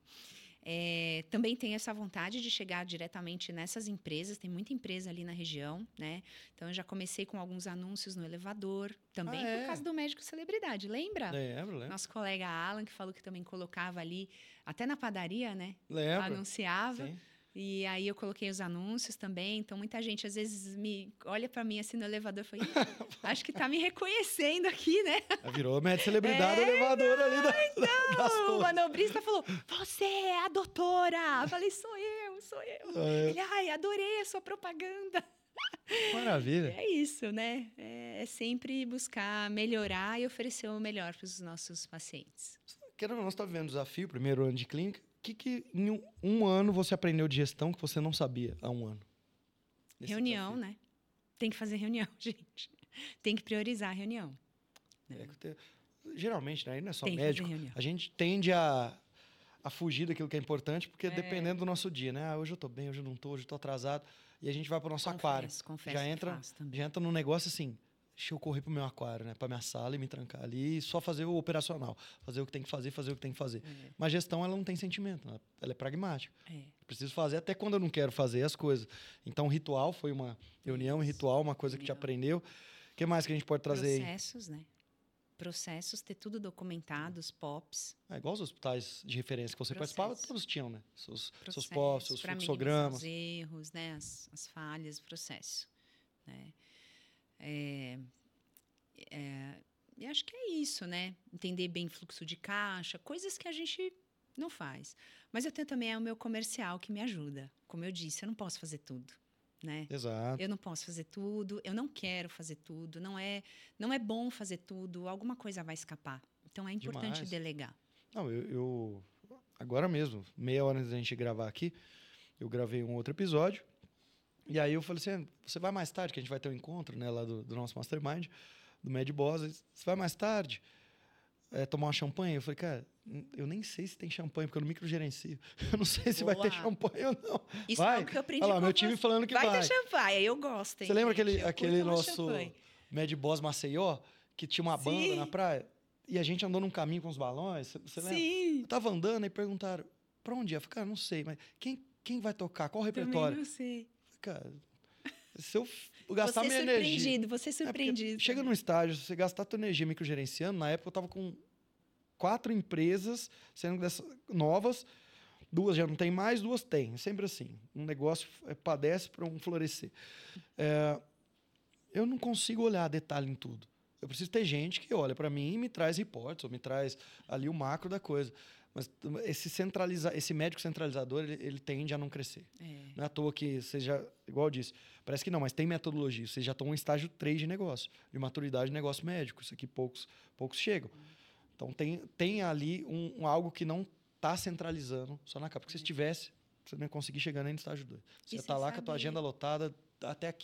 É, também tenho essa vontade de chegar diretamente nessas empresas. Tem muita empresa ali na região, né? Então, eu já comecei com alguns anúncios no elevador. Também Ah, é? por causa do Médico Celebridade, lembra? Lembro, lembro. Nosso colega Alan, que falou que também colocava ali, até na padaria, né? Lembro. Anunciava. Sim. E aí eu coloquei os anúncios também. Então, muita gente às vezes me olha para mim assim no elevador e fala, acho que tá me reconhecendo aqui, né? Virou média celebridade É, o elevador ali da, Então, das o torres. manobrista falou, você é a doutora. Eu falei, sou eu, sou eu. É. Ele, ai, adorei a sua propaganda. Maravilha. É isso, né? É, é sempre buscar melhorar e oferecer o melhor para os nossos pacientes. Querendo ou não, você está vivendo um desafio, primeiro ano de clínica. O que, que em um, um ano você aprendeu de gestão que você não sabia há um ano? Nesse Reunião, desafio? né? Tem que fazer reunião, gente. Tem que priorizar a reunião. É que te- geralmente, né? Aí não é só Tem que fazer médico. reunião. A gente tende a, a fugir daquilo que é importante, porque É. dependendo do nosso dia, né? Ah, hoje eu tô bem, hoje eu não tô, hoje eu tô atrasado. E a gente vai para o nosso Confesso, aquário. confesso Já que entra, faço também. já entra num negócio assim, deixa eu correr pro meu aquário, né? Pra minha sala e me trancar ali e só fazer o operacional. Fazer o que tem que fazer, fazer o que tem que fazer. É. Mas gestão, ela não tem sentimento, né? Ela é pragmática. É. Preciso fazer até quando eu não quero fazer as coisas. Então, ritual foi uma reunião, e Isso. ritual, uma coisa que te Reunião. aprendeu. O que mais que a gente pode trazer aí? Processos, né? Processos, ter tudo documentado, os P O Ps. É igual os hospitais de referência que você Processo. participava, todos tinham, né? Seus, seus Processo, postos, seus pra fluxogramas. minimizar os erros, né? As, as falhas, processo. Né? É, é, e acho que é isso, né? Entender bem fluxo de caixa, coisas que a gente não faz. Mas eu tenho também é o meu comercial que me ajuda. Como eu disse, eu não posso fazer tudo, né? Exato. Eu não posso fazer tudo, eu não quero fazer tudo, não é, não é bom fazer tudo, alguma coisa vai escapar. Então é importante Demais. delegar. Não, eu, eu... Agora mesmo, meia hora antes da gente gravar aqui, eu gravei um outro episódio. E aí eu falei assim, você vai mais tarde, que a gente vai ter um encontro, né, lá do, do nosso Mastermind, do Mad Boss. Você vai mais tarde é, tomar uma champanhe? Eu falei, cara, eu nem sei se tem champanhe, porque eu não microgerencio. Eu não sei se vai Boa. ter champanhe ou não. Isso vai. é o que eu aprendi Olha lá, com meu time você. falando que vai. vai. ter champanhe, eu gosto. Hein, Você lembra gente? aquele, Eu aquele curto uma nosso champanhe. Mad Boss Maceió, que tinha uma banda Sim. na praia? E a gente andou num caminho com os balões, você- você lembra? Sim, Eu tava andando e perguntaram, pra onde ia? Eu falei, cara, não sei, mas quem, quem vai tocar? Qual o também repertório? não sei. Eu falei, cara, se eu f- gastar Você minha surpreendido, energia... você É porque surpreendido. chega num estágio, se você gastar tua energia microgerenciando, na época eu tava com quatro empresas, sendo dessas novas, duas já não tem mais, duas tem. É sempre assim. Um negócio é, padece para um florescer. É, eu não consigo olhar detalhe em tudo. Eu preciso ter gente que olha para mim e me traz reportes, ou me traz ali o macro da coisa. Mas esse, centraliza, esse médico centralizador, ele, ele tende a não crescer. É. Não é à toa que você já, igual eu disse, parece que não, mas tem metodologia. Vocês já estão em estágio três de negócio, de maturidade de negócio médico. Isso aqui poucos, poucos chegam. Então, tem, tem ali um, um algo que não está centralizando só na capa. Porque se tivesse, você não ia conseguir chegar nem no estágio dois. Você E ia estar você lá com a tua sabe- agenda lotada até aqui. Ó.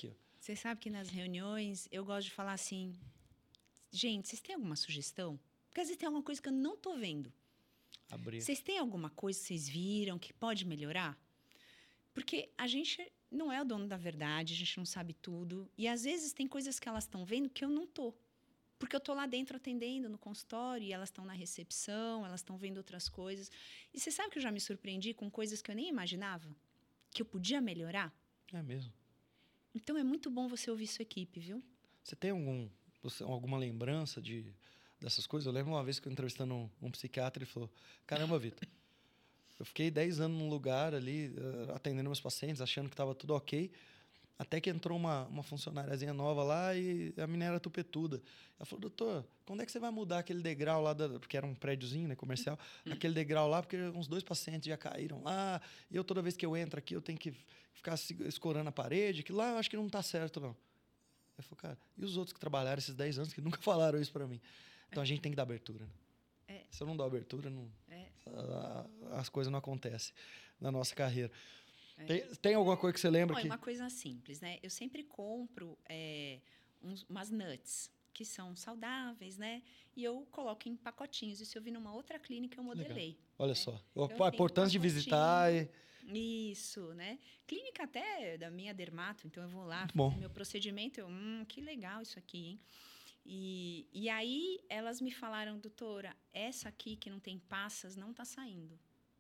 Você sabe que nas reuniões eu gosto de falar assim, gente, vocês têm alguma sugestão? Porque às vezes tem alguma coisa que eu não estou vendo. Abrir. Vocês têm alguma coisa que vocês viram que pode melhorar? Porque a gente não é o dono da verdade, a gente não sabe tudo. E às vezes tem coisas que elas estão vendo que eu não estou. Porque eu estou lá dentro atendendo no consultório e elas estão na recepção, elas estão vendo outras coisas. E você sabe que eu já me surpreendi com coisas que eu nem imaginava? Que eu podia melhorar? É mesmo. Então é muito bom você ouvir sua equipe, viu? Você tem algum, você, alguma lembrança de, dessas coisas? Eu lembro uma vez que eu entrevistando um, um psiquiatra e falou: caramba, Vitor, eu fiquei dez anos num lugar ali, uh, atendendo meus pacientes, achando que estava tudo ok. Até que entrou uma, uma funcionáriazinha nova lá e a menina era tupetuda. Ela falou: doutor, quando é que você vai mudar aquele degrau lá, da, porque era um prédiozinho, né, comercial, aquele degrau lá, porque uns dois pacientes já caíram lá, e eu toda vez que eu entro aqui eu tenho que ficar escorando a parede, que lá eu acho que não está certo, não. Eu falei: cara, e os outros que trabalharam esses dez anos que nunca falaram isso para mim? Então a gente tem que dar abertura. Né? É. Se eu não dou abertura, não, É. a, as coisas não acontecem na nossa carreira. É. Tem, tem alguma coisa que você lembra? Bom, que... É uma coisa simples, né? Eu sempre compro é, uns, umas nuts que são saudáveis, né? E eu coloco em pacotinhos. Isso eu vi numa outra clínica, eu modelei. Legal. Olha né? só. Então, a importância de visitar. E... Isso, né? Clínica até da minha dermato. Então, eu vou lá, Muito bom. meu procedimento. Eu, hum, que legal isso aqui, hein? E, e aí, elas me falaram: doutora, essa aqui que não tem passas não tá saindo.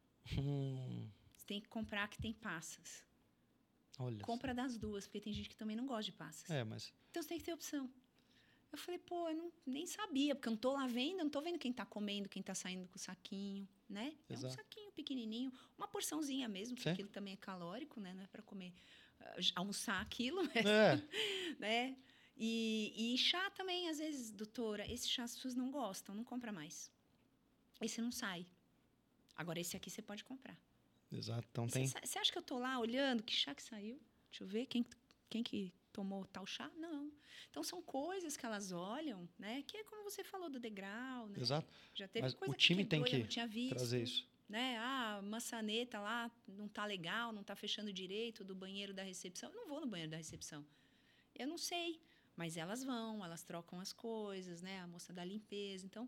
Hum. Você tem que comprar que tem passas. Olha Compra das duas, porque tem gente que também não gosta de passas. É, mas... Então, você tem que ter opção. Eu falei: pô, eu não, nem sabia, porque eu não tô lá vendo, eu não tô vendo quem tá comendo, quem tá saindo com o saquinho, né? Exato. É um saquinho pequenininho, uma porçãozinha mesmo, porque Sim. aquilo também é calórico, né? Não é para comer, uh, almoçar aquilo, mas, É. né? E, e chá também, às vezes, doutora, esse chá as pessoas não gostam, não compra mais. Esse não sai. Agora, esse aqui você pode comprar. Exato, então tem... Você acha que eu tô lá olhando que chá que saiu? Deixa eu ver quem, quem que tomou tal chá? Não. Então, são coisas que elas olham, né? Que é como você falou do degrau, né? Exato. Já teve Mas coisa o time que tem quebrou, que eu não tinha visto, trazer isso. Né? Ah, a maçaneta lá não tá legal, não tá fechando direito do banheiro da recepção. Eu não vou no banheiro da recepção. Eu não sei. Mas elas vão, elas trocam as coisas, né? A moça da limpeza. Então,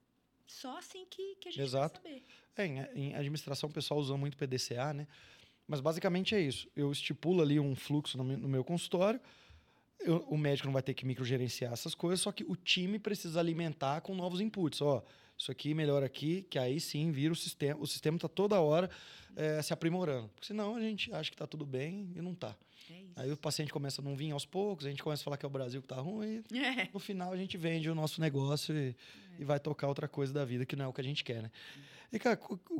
só assim que, que a gente Exato. vai saber. É, em, em administração, o pessoal usa muito P D C A, né? Mas, basicamente, é isso. Eu estipulo ali um fluxo no meu, no meu consultório, eu, o médico não vai ter que microgerenciar essas coisas, só que o time precisa alimentar com novos inputs. Ó, isso aqui melhora aqui, que aí sim vira o sistema. O sistema está toda hora é, se aprimorando. Porque senão a gente acha que está tudo bem e não está. É isso. Aí o paciente começa a não vir aos poucos, a gente começa a falar que é o Brasil que está ruim, e É. no final a gente vende o nosso negócio e, É. e vai tocar outra coisa da vida, que não é o que a gente quer, né? E, cara,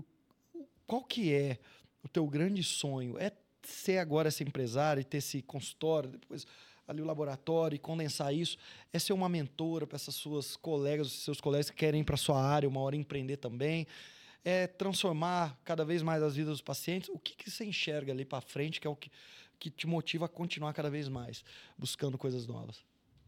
qual que é o teu grande sonho? É ser agora essa empresária e ter esse consultório, depois ali o laboratório e condensar isso? É ser uma mentora para essas suas colegas, seus colegas que querem ir para a sua área, uma hora empreender também? É transformar cada vez mais as vidas dos pacientes? O que, que você enxerga ali para frente que é o que, que te motiva a continuar cada vez mais buscando coisas novas?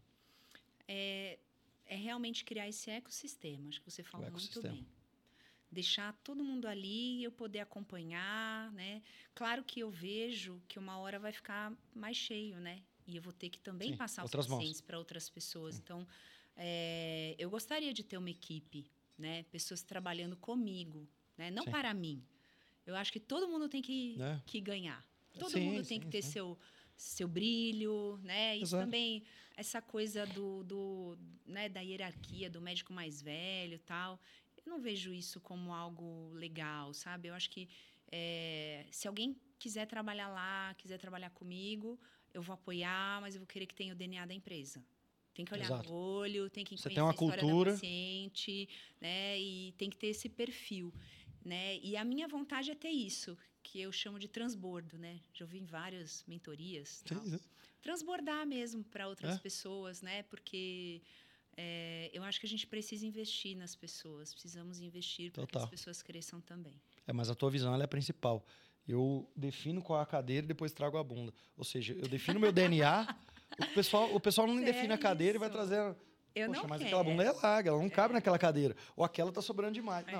É, é realmente criar esse ecossistema. Acho que você falou muito bem. Deixar todo mundo ali e eu poder acompanhar, né? Claro que eu vejo que uma hora vai ficar mais cheio, né? E eu vou ter que também Sim, passar os outras pacientes para outras pessoas. Sim. Então, é, eu gostaria de ter uma equipe, né? Pessoas trabalhando comigo, né? Não Sim. para mim. Eu acho que todo mundo tem que, é. que ganhar. Todo sim, mundo tem sim, que ter seu, seu brilho, né? Isso Exato. Também, essa coisa do, do, né, da hierarquia, do médico mais velho e tal. Eu não vejo isso como algo legal, sabe? Eu acho que é, se alguém quiser trabalhar lá, quiser trabalhar comigo, eu vou apoiar, mas eu vou querer que tenha o D N A da empresa. Tem que olhar Exato. No olho, tem que Você conhecer tem uma a história cultura. da paciente, né? E tem que ter esse perfil, né? E a minha vontade é ter isso, que eu chamo de transbordo, né? Já ouvi em várias mentorias. Tal. Sim, transbordar mesmo para outras é. pessoas, né? Porque é, eu acho que a gente precisa investir nas pessoas, precisamos investir para que as pessoas cresçam também. É, mas a tua visão ela é a principal. Eu defino qual é a cadeira e depois trago a bunda. Ou seja, eu defino meu D N A, o pessoal, o pessoal não define é a cadeira isso. E vai trazendo... Eu Poxa, não mas quero. aquela bunda é larga, ela não é. cabe naquela cadeira. Ou aquela tá sobrando demais. É. Não,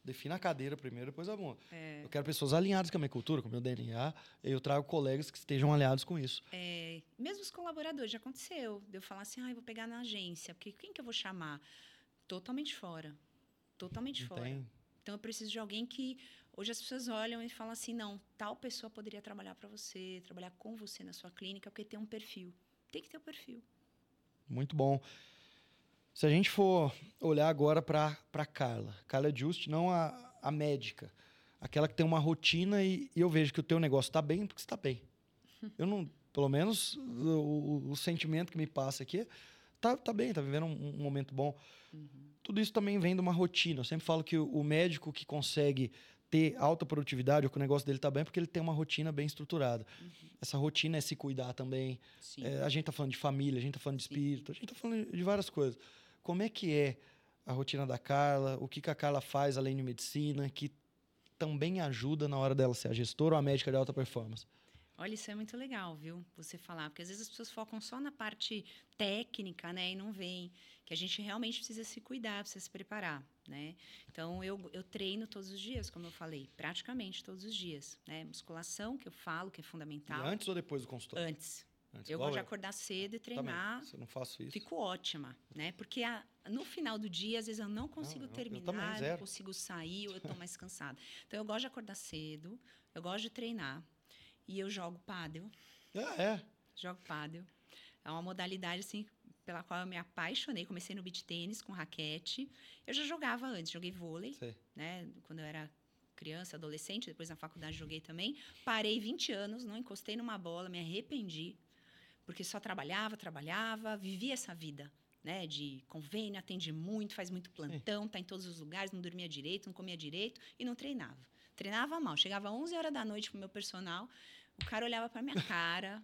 defina a cadeira primeiro, depois a bunda. É. Eu quero pessoas alinhadas com a minha cultura, com o meu D N A. Eu trago colegas que estejam alinhados com isso. É, mesmo os colaboradores, já aconteceu. De eu falar assim, ah, eu vou pegar na agência, porque quem que eu vou chamar? Totalmente fora. Totalmente Não fora. tem... Então, eu preciso de alguém que... Hoje as pessoas olham e falam assim, não, tal pessoa poderia trabalhar para você, trabalhar com você na sua clínica, porque tem um perfil. Tem que ter um perfil. Muito bom. Se a gente for olhar agora para a Carla, Carla Just, não a, a médica, aquela que tem uma rotina e, e eu vejo que o teu negócio está bem porque está bem. Eu não, pelo menos o, o, o sentimento que me passa aqui tá, tá bem, tá vivendo um, um momento bom. Uhum. Tudo isso também vem de uma rotina. Eu sempre falo que o, o médico que consegue ter alta produtividade, ou que o negócio dele tá bem, porque ele tem uma rotina bem estruturada. Uhum. Essa rotina é se cuidar também. É, a gente tá falando de família, a gente tá falando de espírito, Sim. a gente tá falando de várias coisas. Como é que é a rotina da Carla? O que, que a Carla faz além de medicina, que também ajuda na hora dela ser a gestora ou a médica de alta performance? Olha, isso é muito legal, viu? Você falar, porque às vezes as pessoas focam só na parte técnica, né? E não veem que a gente realmente precisa se cuidar, precisa se preparar, né? Então, eu, eu treino todos os dias, como eu falei, praticamente todos os dias, né? Musculação, que eu falo, que é fundamental. E antes ou depois do consultório? Antes. Antes. Eu Igual gosto eu. de acordar cedo e treinar. Também. Se eu não faço isso. Fico ótima, né? Porque a, no final do dia, às vezes eu não consigo não, terminar, eu também, zero. Não consigo sair, ou eu estou mais cansada. Então, eu gosto de acordar cedo, eu gosto de treinar. E eu jogo pádel. Ah, é? Jogo pádel. É uma modalidade, assim, pela qual eu me apaixonei. Comecei no beach tênis com raquete. Eu já jogava antes, joguei vôlei, Sei. né? Quando eu era criança, adolescente, depois na faculdade joguei também. Parei vinte anos, não encostei numa bola, me arrependi, porque só trabalhava, trabalhava, vivia essa vida, né? De convênio, atende muito, faz muito plantão, Sim. tá em todos os lugares, não dormia direito, não comia direito e não treinava. Treinava mal. Chegava às onze horas da noite pro meu personal, o cara olhava pra minha cara.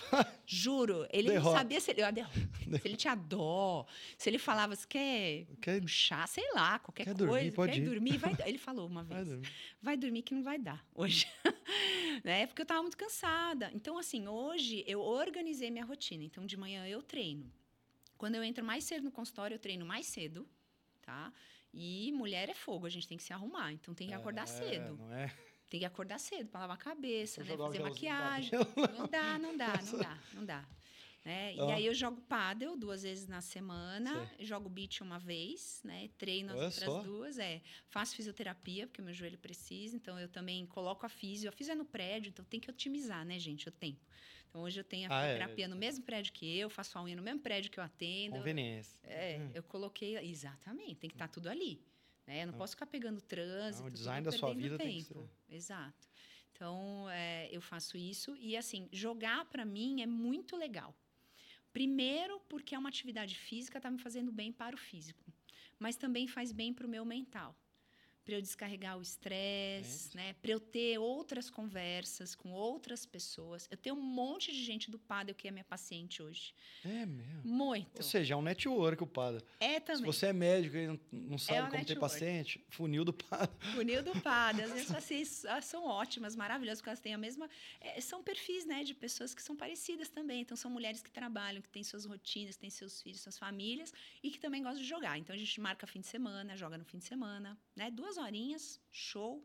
Juro, ele derrota. Não sabia se ele... Se ele tinha dó, se ele falava, você quer, quer um chá, sei lá, qualquer quer coisa. Dormir, pode quer ir. dormir, vai dar. Ele falou uma vez, vai dormir, vai dormir que não vai dar hoje. né? Porque eu tava muito cansada. Então, assim, hoje eu organizei minha rotina. Então, de manhã eu treino. Quando eu entro mais cedo no consultório, eu treino mais cedo, tá? E mulher é fogo, a gente tem que se arrumar. Então, tem que acordar é, cedo. Não é? Tem que acordar cedo para lavar a cabeça, né? Fazer um maquiagem. Não dá, não dá, não dá, não dá. Né? E oh. aí eu jogo pádel duas vezes na semana, Sei. jogo beach uma vez, né? Treino as Olha outras só. duas. É. Faço fisioterapia, porque o meu joelho precisa, então eu também coloco a fisio. A fisio é no prédio, então tem que otimizar, né, gente, o tempo. Então hoje eu tenho a ah, fisioterapia é. no mesmo prédio que eu, faço a unha no mesmo prédio que eu atendo. Conveniência. É, hum. eu coloquei... Exatamente, tem que estar tudo ali. Né? Eu não, não posso ficar pegando trânsito. Não, o design da sua vida tempo. tem que ser. Exato. Então, é, eu faço isso. E, assim, jogar, para mim, é muito legal. Primeiro, porque é uma atividade física, está me fazendo bem para o físico. Mas também faz bem para o meu mental. Para eu descarregar o estresse, é. né? Para eu ter outras conversas com outras pessoas. Eu tenho um monte de gente do pádel que é minha paciente hoje. É mesmo? Muito. Ou seja, é um network o pádel. É também. Se você é médico e não, não sabe é um como network. ter paciente, funil do pádel. Funil do pádel. Às vezes pacientes são ótimas, maravilhosas, porque elas têm a mesma... É, são perfis, né, de pessoas que são parecidas também. Então, são mulheres que trabalham, que têm suas rotinas, têm seus filhos, suas famílias e que também gostam de jogar. Então, a gente marca fim de semana, joga no fim de semana, né? Duas horinhas, show.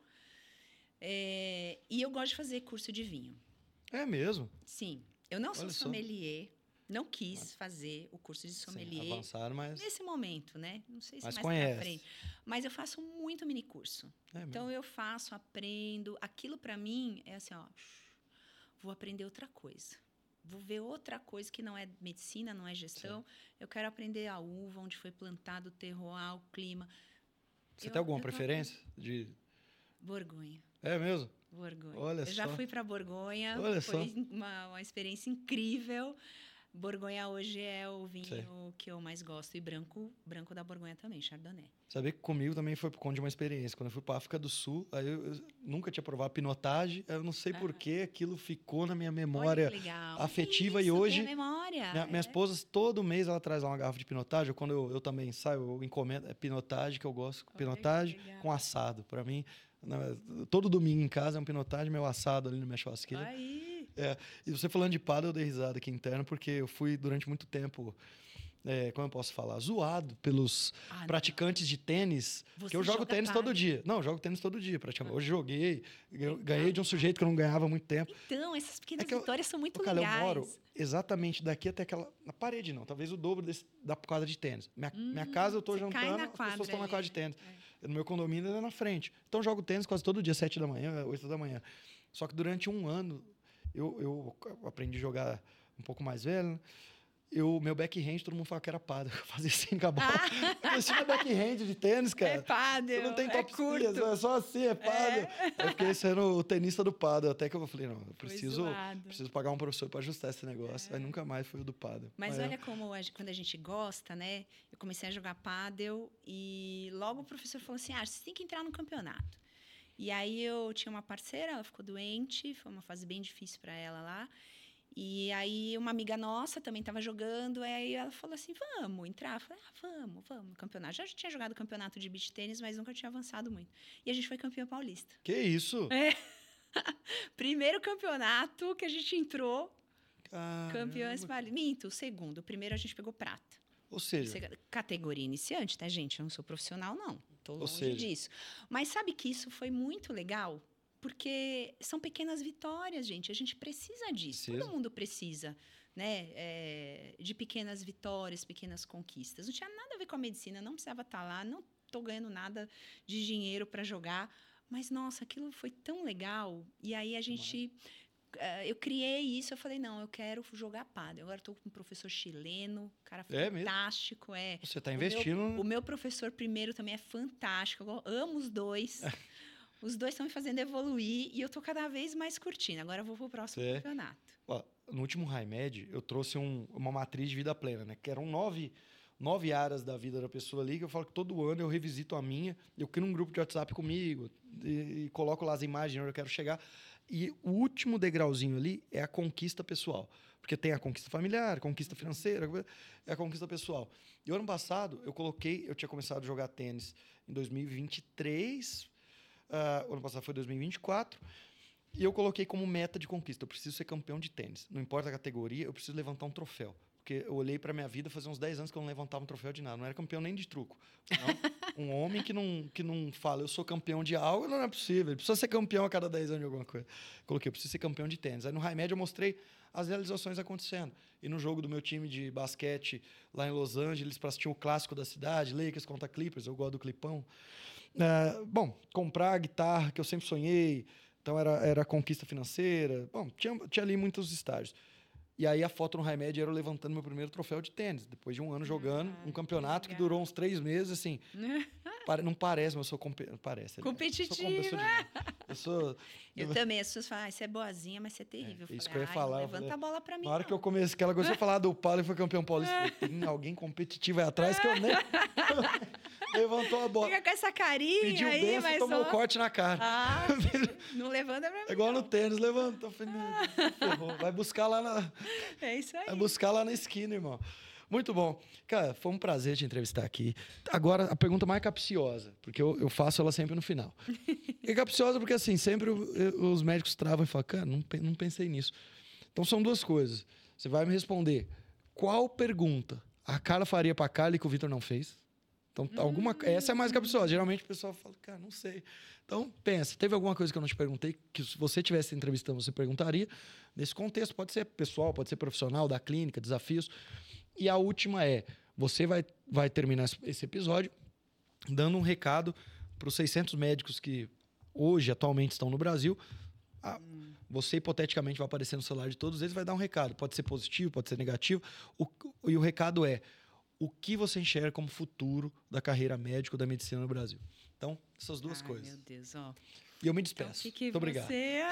É, e eu gosto de fazer curso de vinho. É mesmo? Sim. Eu não Olha sou só. sommelier, não quis fazer o curso de sommelier. Sim, avançaram, mas... Nesse momento, né? Não sei se mas mais conhece. pra frente. Mas eu faço muito mini curso. É então, mesmo? eu faço, aprendo. Aquilo, para mim, é assim, ó... Vou aprender outra coisa. Vou ver outra coisa que não é medicina, não é gestão. Sim. Eu quero aprender a uva, onde foi plantado, o terroir, o clima. Você eu, tem alguma eu preferência? De... Borgonha. É mesmo? Borgonha. Olha eu só. já fui para Borgonha. Olha foi só. Uma, uma experiência incrível. Borgonha hoje é o vinho Sei. que eu mais gosto. E branco, branco da Borgonha também, Chardonnay. Sabia que comigo também foi por conta de uma experiência. Quando eu fui para a África do Sul, aí eu, eu nunca tinha provado pinotagem. Eu não sei ah. por que aquilo ficou na minha memória afetiva. Isso, e hoje, tem a memória. Minha, é. minha esposa, todo mês, ela traz lá uma garrafa de pinotagem. Quando eu, eu também saio, eu encomendo. É pinotagem que eu gosto. Olha, pinotagem com assado. Para mim, todo domingo em casa é um pinotagem, meu assado ali na minha churrasqueira. Aí. É, e você falando de pádel, eu dei risada aqui interno, porque eu fui durante muito tempo é, como eu posso falar, zoado pelos Ah, praticantes de tênis, Você que eu jogo joga tênis pádel? todo dia. Não, eu jogo tênis todo dia, praticamente. Ah. Hoje joguei, Legal. ganhei de um sujeito que eu não ganhava há muito tempo. Então, essas pequenas É que eu- vitórias são muito Ô, cara, eu legais. moro exatamente daqui até aquela... Na parede, não. Talvez o dobro desse, da quadra de tênis. Minha, Hum, minha casa, eu tô você cai jantando, na as pessoas quadra estão na ali. quadra de tênis. É. No meu condomínio, é na frente. Então, eu jogo tênis quase todo dia, sete da manhã, oito da manhã. Só que durante um ano, eu, eu aprendi a jogar um pouco mais velho, né? Eu, meu backhand, todo mundo falava que era pádel. Eu fazia assim com a bola. Ah. Eu assim, não é backhand de tênis, cara. É pádel, Você não tem é top speed, curto. é só assim, é pádel. É. Eu fiquei sendo o tenista do pádel. Até que eu falei, não, eu Foi preciso, zoado. preciso pagar um professor para ajustar esse negócio. É. Aí nunca mais foi o do pádel. Mas é. olha como a gente- quando a gente gosta, né? Eu comecei a jogar pádel e logo o professor falou assim, ah, você tem que entrar no campeonato. E aí eu tinha uma parceira, ela ficou doente, foi uma fase bem difícil para ela lá. E aí uma amiga nossa também estava jogando, aí ela falou assim, vamos entrar. Eu falei, ah, vamos, vamos, no campeonato. Já tinha jogado campeonato de beach tênis, mas nunca tinha avançado muito. E a gente foi campeã paulista. Que isso? É. Primeiro campeonato que a gente entrou, campeões Caramba. paulistas. Minto, o segundo. O primeiro a gente pegou prata. Ou seja, Seg- Categoria iniciante, tá, gente? Eu não sou profissional, não. Tô longe seja- disso. Mas sabe que isso foi muito legal? Porque são pequenas vitórias, gente. A gente precisa disso. Precisa. Todo mundo precisa, né? É, de pequenas vitórias, pequenas conquistas. Não tinha nada a ver com a medicina. Não precisava estar lá. Não estou ganhando nada de dinheiro para jogar. Mas, nossa, aquilo foi tão legal. E aí a gente... eh, eu criei isso, eu falei, não, eu quero jogar pádel. Agora estou com um professor chileno, cara É mesmo? fantástico, é. você está O investindo. meu, o meu professor primeiro também é fantástico. Eu amo os dois. Os dois estão me fazendo evoluir e eu tô cada vez mais curtindo. Agora eu vou pro próximo É. campeonato. Ó, no último High-Med, eu trouxe um- uma matriz de vida plena, né? Que eram nove, nove áreas da vida da pessoa ali, que eu falo que todo ano eu revisito a minha, eu crio um grupo de WhatsApp comigo e, e coloco lá as imagens onde eu quero chegar. E o último degrauzinho ali é a conquista pessoal. Porque tem a conquista familiar, a conquista financeira, é a conquista pessoal. E o ano passado, eu coloquei, eu tinha começado a jogar tênis em dois mil e vinte e três, uh, o ano passado foi dois mil e vinte e quatro, e eu coloquei como meta de conquista, eu preciso ser campeão de tênis. Não importa a categoria, eu preciso levantar um troféu. Porque eu olhei para minha vida, fazia uns dez anos que eu não levantava um troféu de nada. Não era campeão nem de truco. Não. Um homem que não, que não fala, eu sou campeão de algo, não é possível. Ele precisa ser campeão a cada dez anos de alguma coisa. Coloquei, eu preciso ser campeão de tênis. Aí no High-Med eu mostrei as realizações acontecendo. E no jogo do meu time de basquete lá em Los Angeles, para assistir o clássico da cidade, Lakers contra Clippers, eu gosto do Clipão. Uh, bom, comprar a guitarra que eu sempre sonhei, então era, era conquista financeira. Bom, tinha, tinha ali muitos estágios. E aí a foto no High-Med era eu levantando meu primeiro troféu de tênis, depois de um ano jogando, Ah, um campeonato que, legal. durou uns três meses, assim. pare- não parece, mas eu sou compe parece. aliás. Competitiva. Eu sou, com- eu sou demais. Eu sou... Eu também, as pessoas falam, ah, você é boazinha, mas você é terrível. É, isso falei, que eu ia "Ai, falar, não eu levanta falei, a bola pra mim, Na hora não." que eu comecei, que ela começou a falar do Paulo e foi campeão paulista, eu falei, tem alguém competitivo aí atrás que eu nem... Levantou a bola. Fica com essa carinha Pediu aí, benção e mas tomou só... corte na cara. Ah, não levanta pra mim, É igual não. no tênis, levantou. Eu falei, meu Deus, ferrou. Vai buscar lá na... É isso aí. Vai buscar lá na esquina, irmão. Muito bom. Cara, foi um prazer te entrevistar aqui. Agora, a pergunta mais capciosa, porque eu, eu faço ela sempre no final. É capciosa porque, assim, sempre o- os médicos travam e falam, cara, não, pe- não pensei nisso. Então, são duas coisas. Você vai me responder qual pergunta a Carla faria pra Carla e que o Vitor não fez? Então, alguma, essa é a mais capciosa. Geralmente, o pessoal fala, cara, não sei. Então, pensa, teve alguma coisa que eu não te perguntei, que se você tivesse entrevistando, você perguntaria? Nesse contexto, pode ser pessoal, pode ser profissional, da clínica, desafios. E a última é, você vai, vai terminar esse- esse episódio dando um recado para os seiscentos médicos que hoje, atualmente, estão no Brasil. Ah, você, hipoteticamente, vai aparecer no celular de todos eles, vai dar um recado. Pode ser positivo, pode ser negativo. O, e o recado é, o que você enxerga como futuro da carreira médica da medicina no Brasil? Então, essas duas Ai, coisas. meu Deus, ó. E eu me Então, despeço. que que Muito obrigado. você...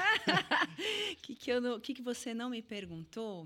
que que eu não... que que você não me perguntou?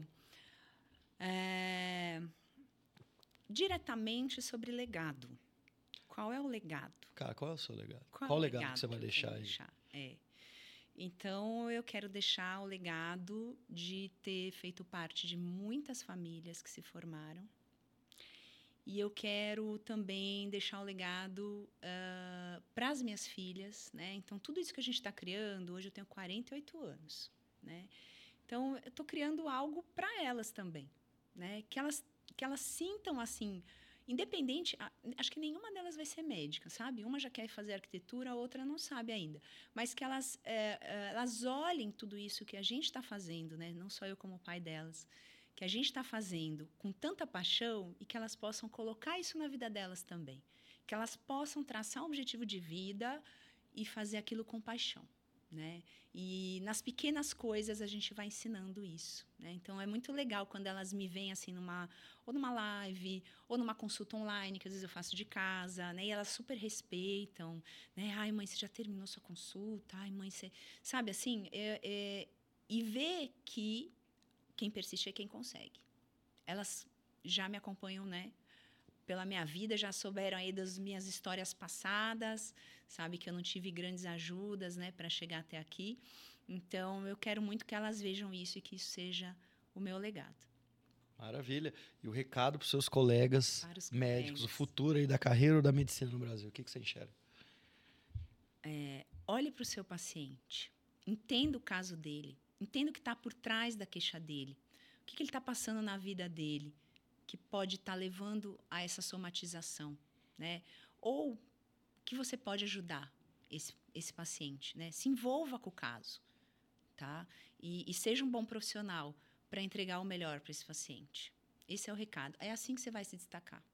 É, diretamente sobre legado. Qual é o legado? Cara, qual é o seu legado? Qual, Qual é o legado que você vai eu deixar quero aí? deixar? É. Então, eu quero deixar o legado de ter feito parte de muitas famílias que se formaram. E eu quero também deixar o legado para as minhas filhas, né? Então, tudo isso que a gente está criando, hoje eu tenho quarenta e oito anos, né? Então, eu estou criando algo para elas também, né? Que elas que elas sintam assim, independente, acho que nenhuma delas vai ser médica, sabe? Uma já quer fazer arquitetura, a outra não sabe ainda. Mas que elas, é, elas olhem tudo isso que a gente está fazendo, né? Não só eu como pai delas, que a gente está fazendo com tanta paixão e que elas possam colocar isso na vida delas também. Que elas possam traçar um objetivo de vida e fazer aquilo com paixão, né? E nas pequenas coisas a gente vai ensinando isso, né? Então é muito legal quando elas me veem assim numa ou numa live ou numa consulta online que às vezes eu faço de casa, né? E elas super respeitam, né? Ai, mãe, você já terminou sua consulta? Ai, mãe, você sabe assim? É, é... E ver que quem persiste é quem consegue. Elas já me acompanham, né? Pela minha vida, já souberam aí das minhas histórias passadas, sabe que eu não tive grandes ajudas, né, para chegar até aqui. Então, eu quero muito que elas vejam isso e que isso seja o meu legado. Maravilha. E o recado para os seus colegas Para os médicos, colegas. o futuro aí da carreira ou da medicina no Brasil, o que, que você enxerga? É, olhe para o seu paciente, entenda o caso dele, entenda o que está por trás da queixa dele, o que, que ele está passando na vida dele, que pode estar tá levando a essa somatização, né? Ou que você pode ajudar esse, esse paciente, né? Se envolva com o caso, tá? E, e seja um bom profissional para entregar o melhor para esse paciente. Esse é o recado. É assim que você vai se destacar.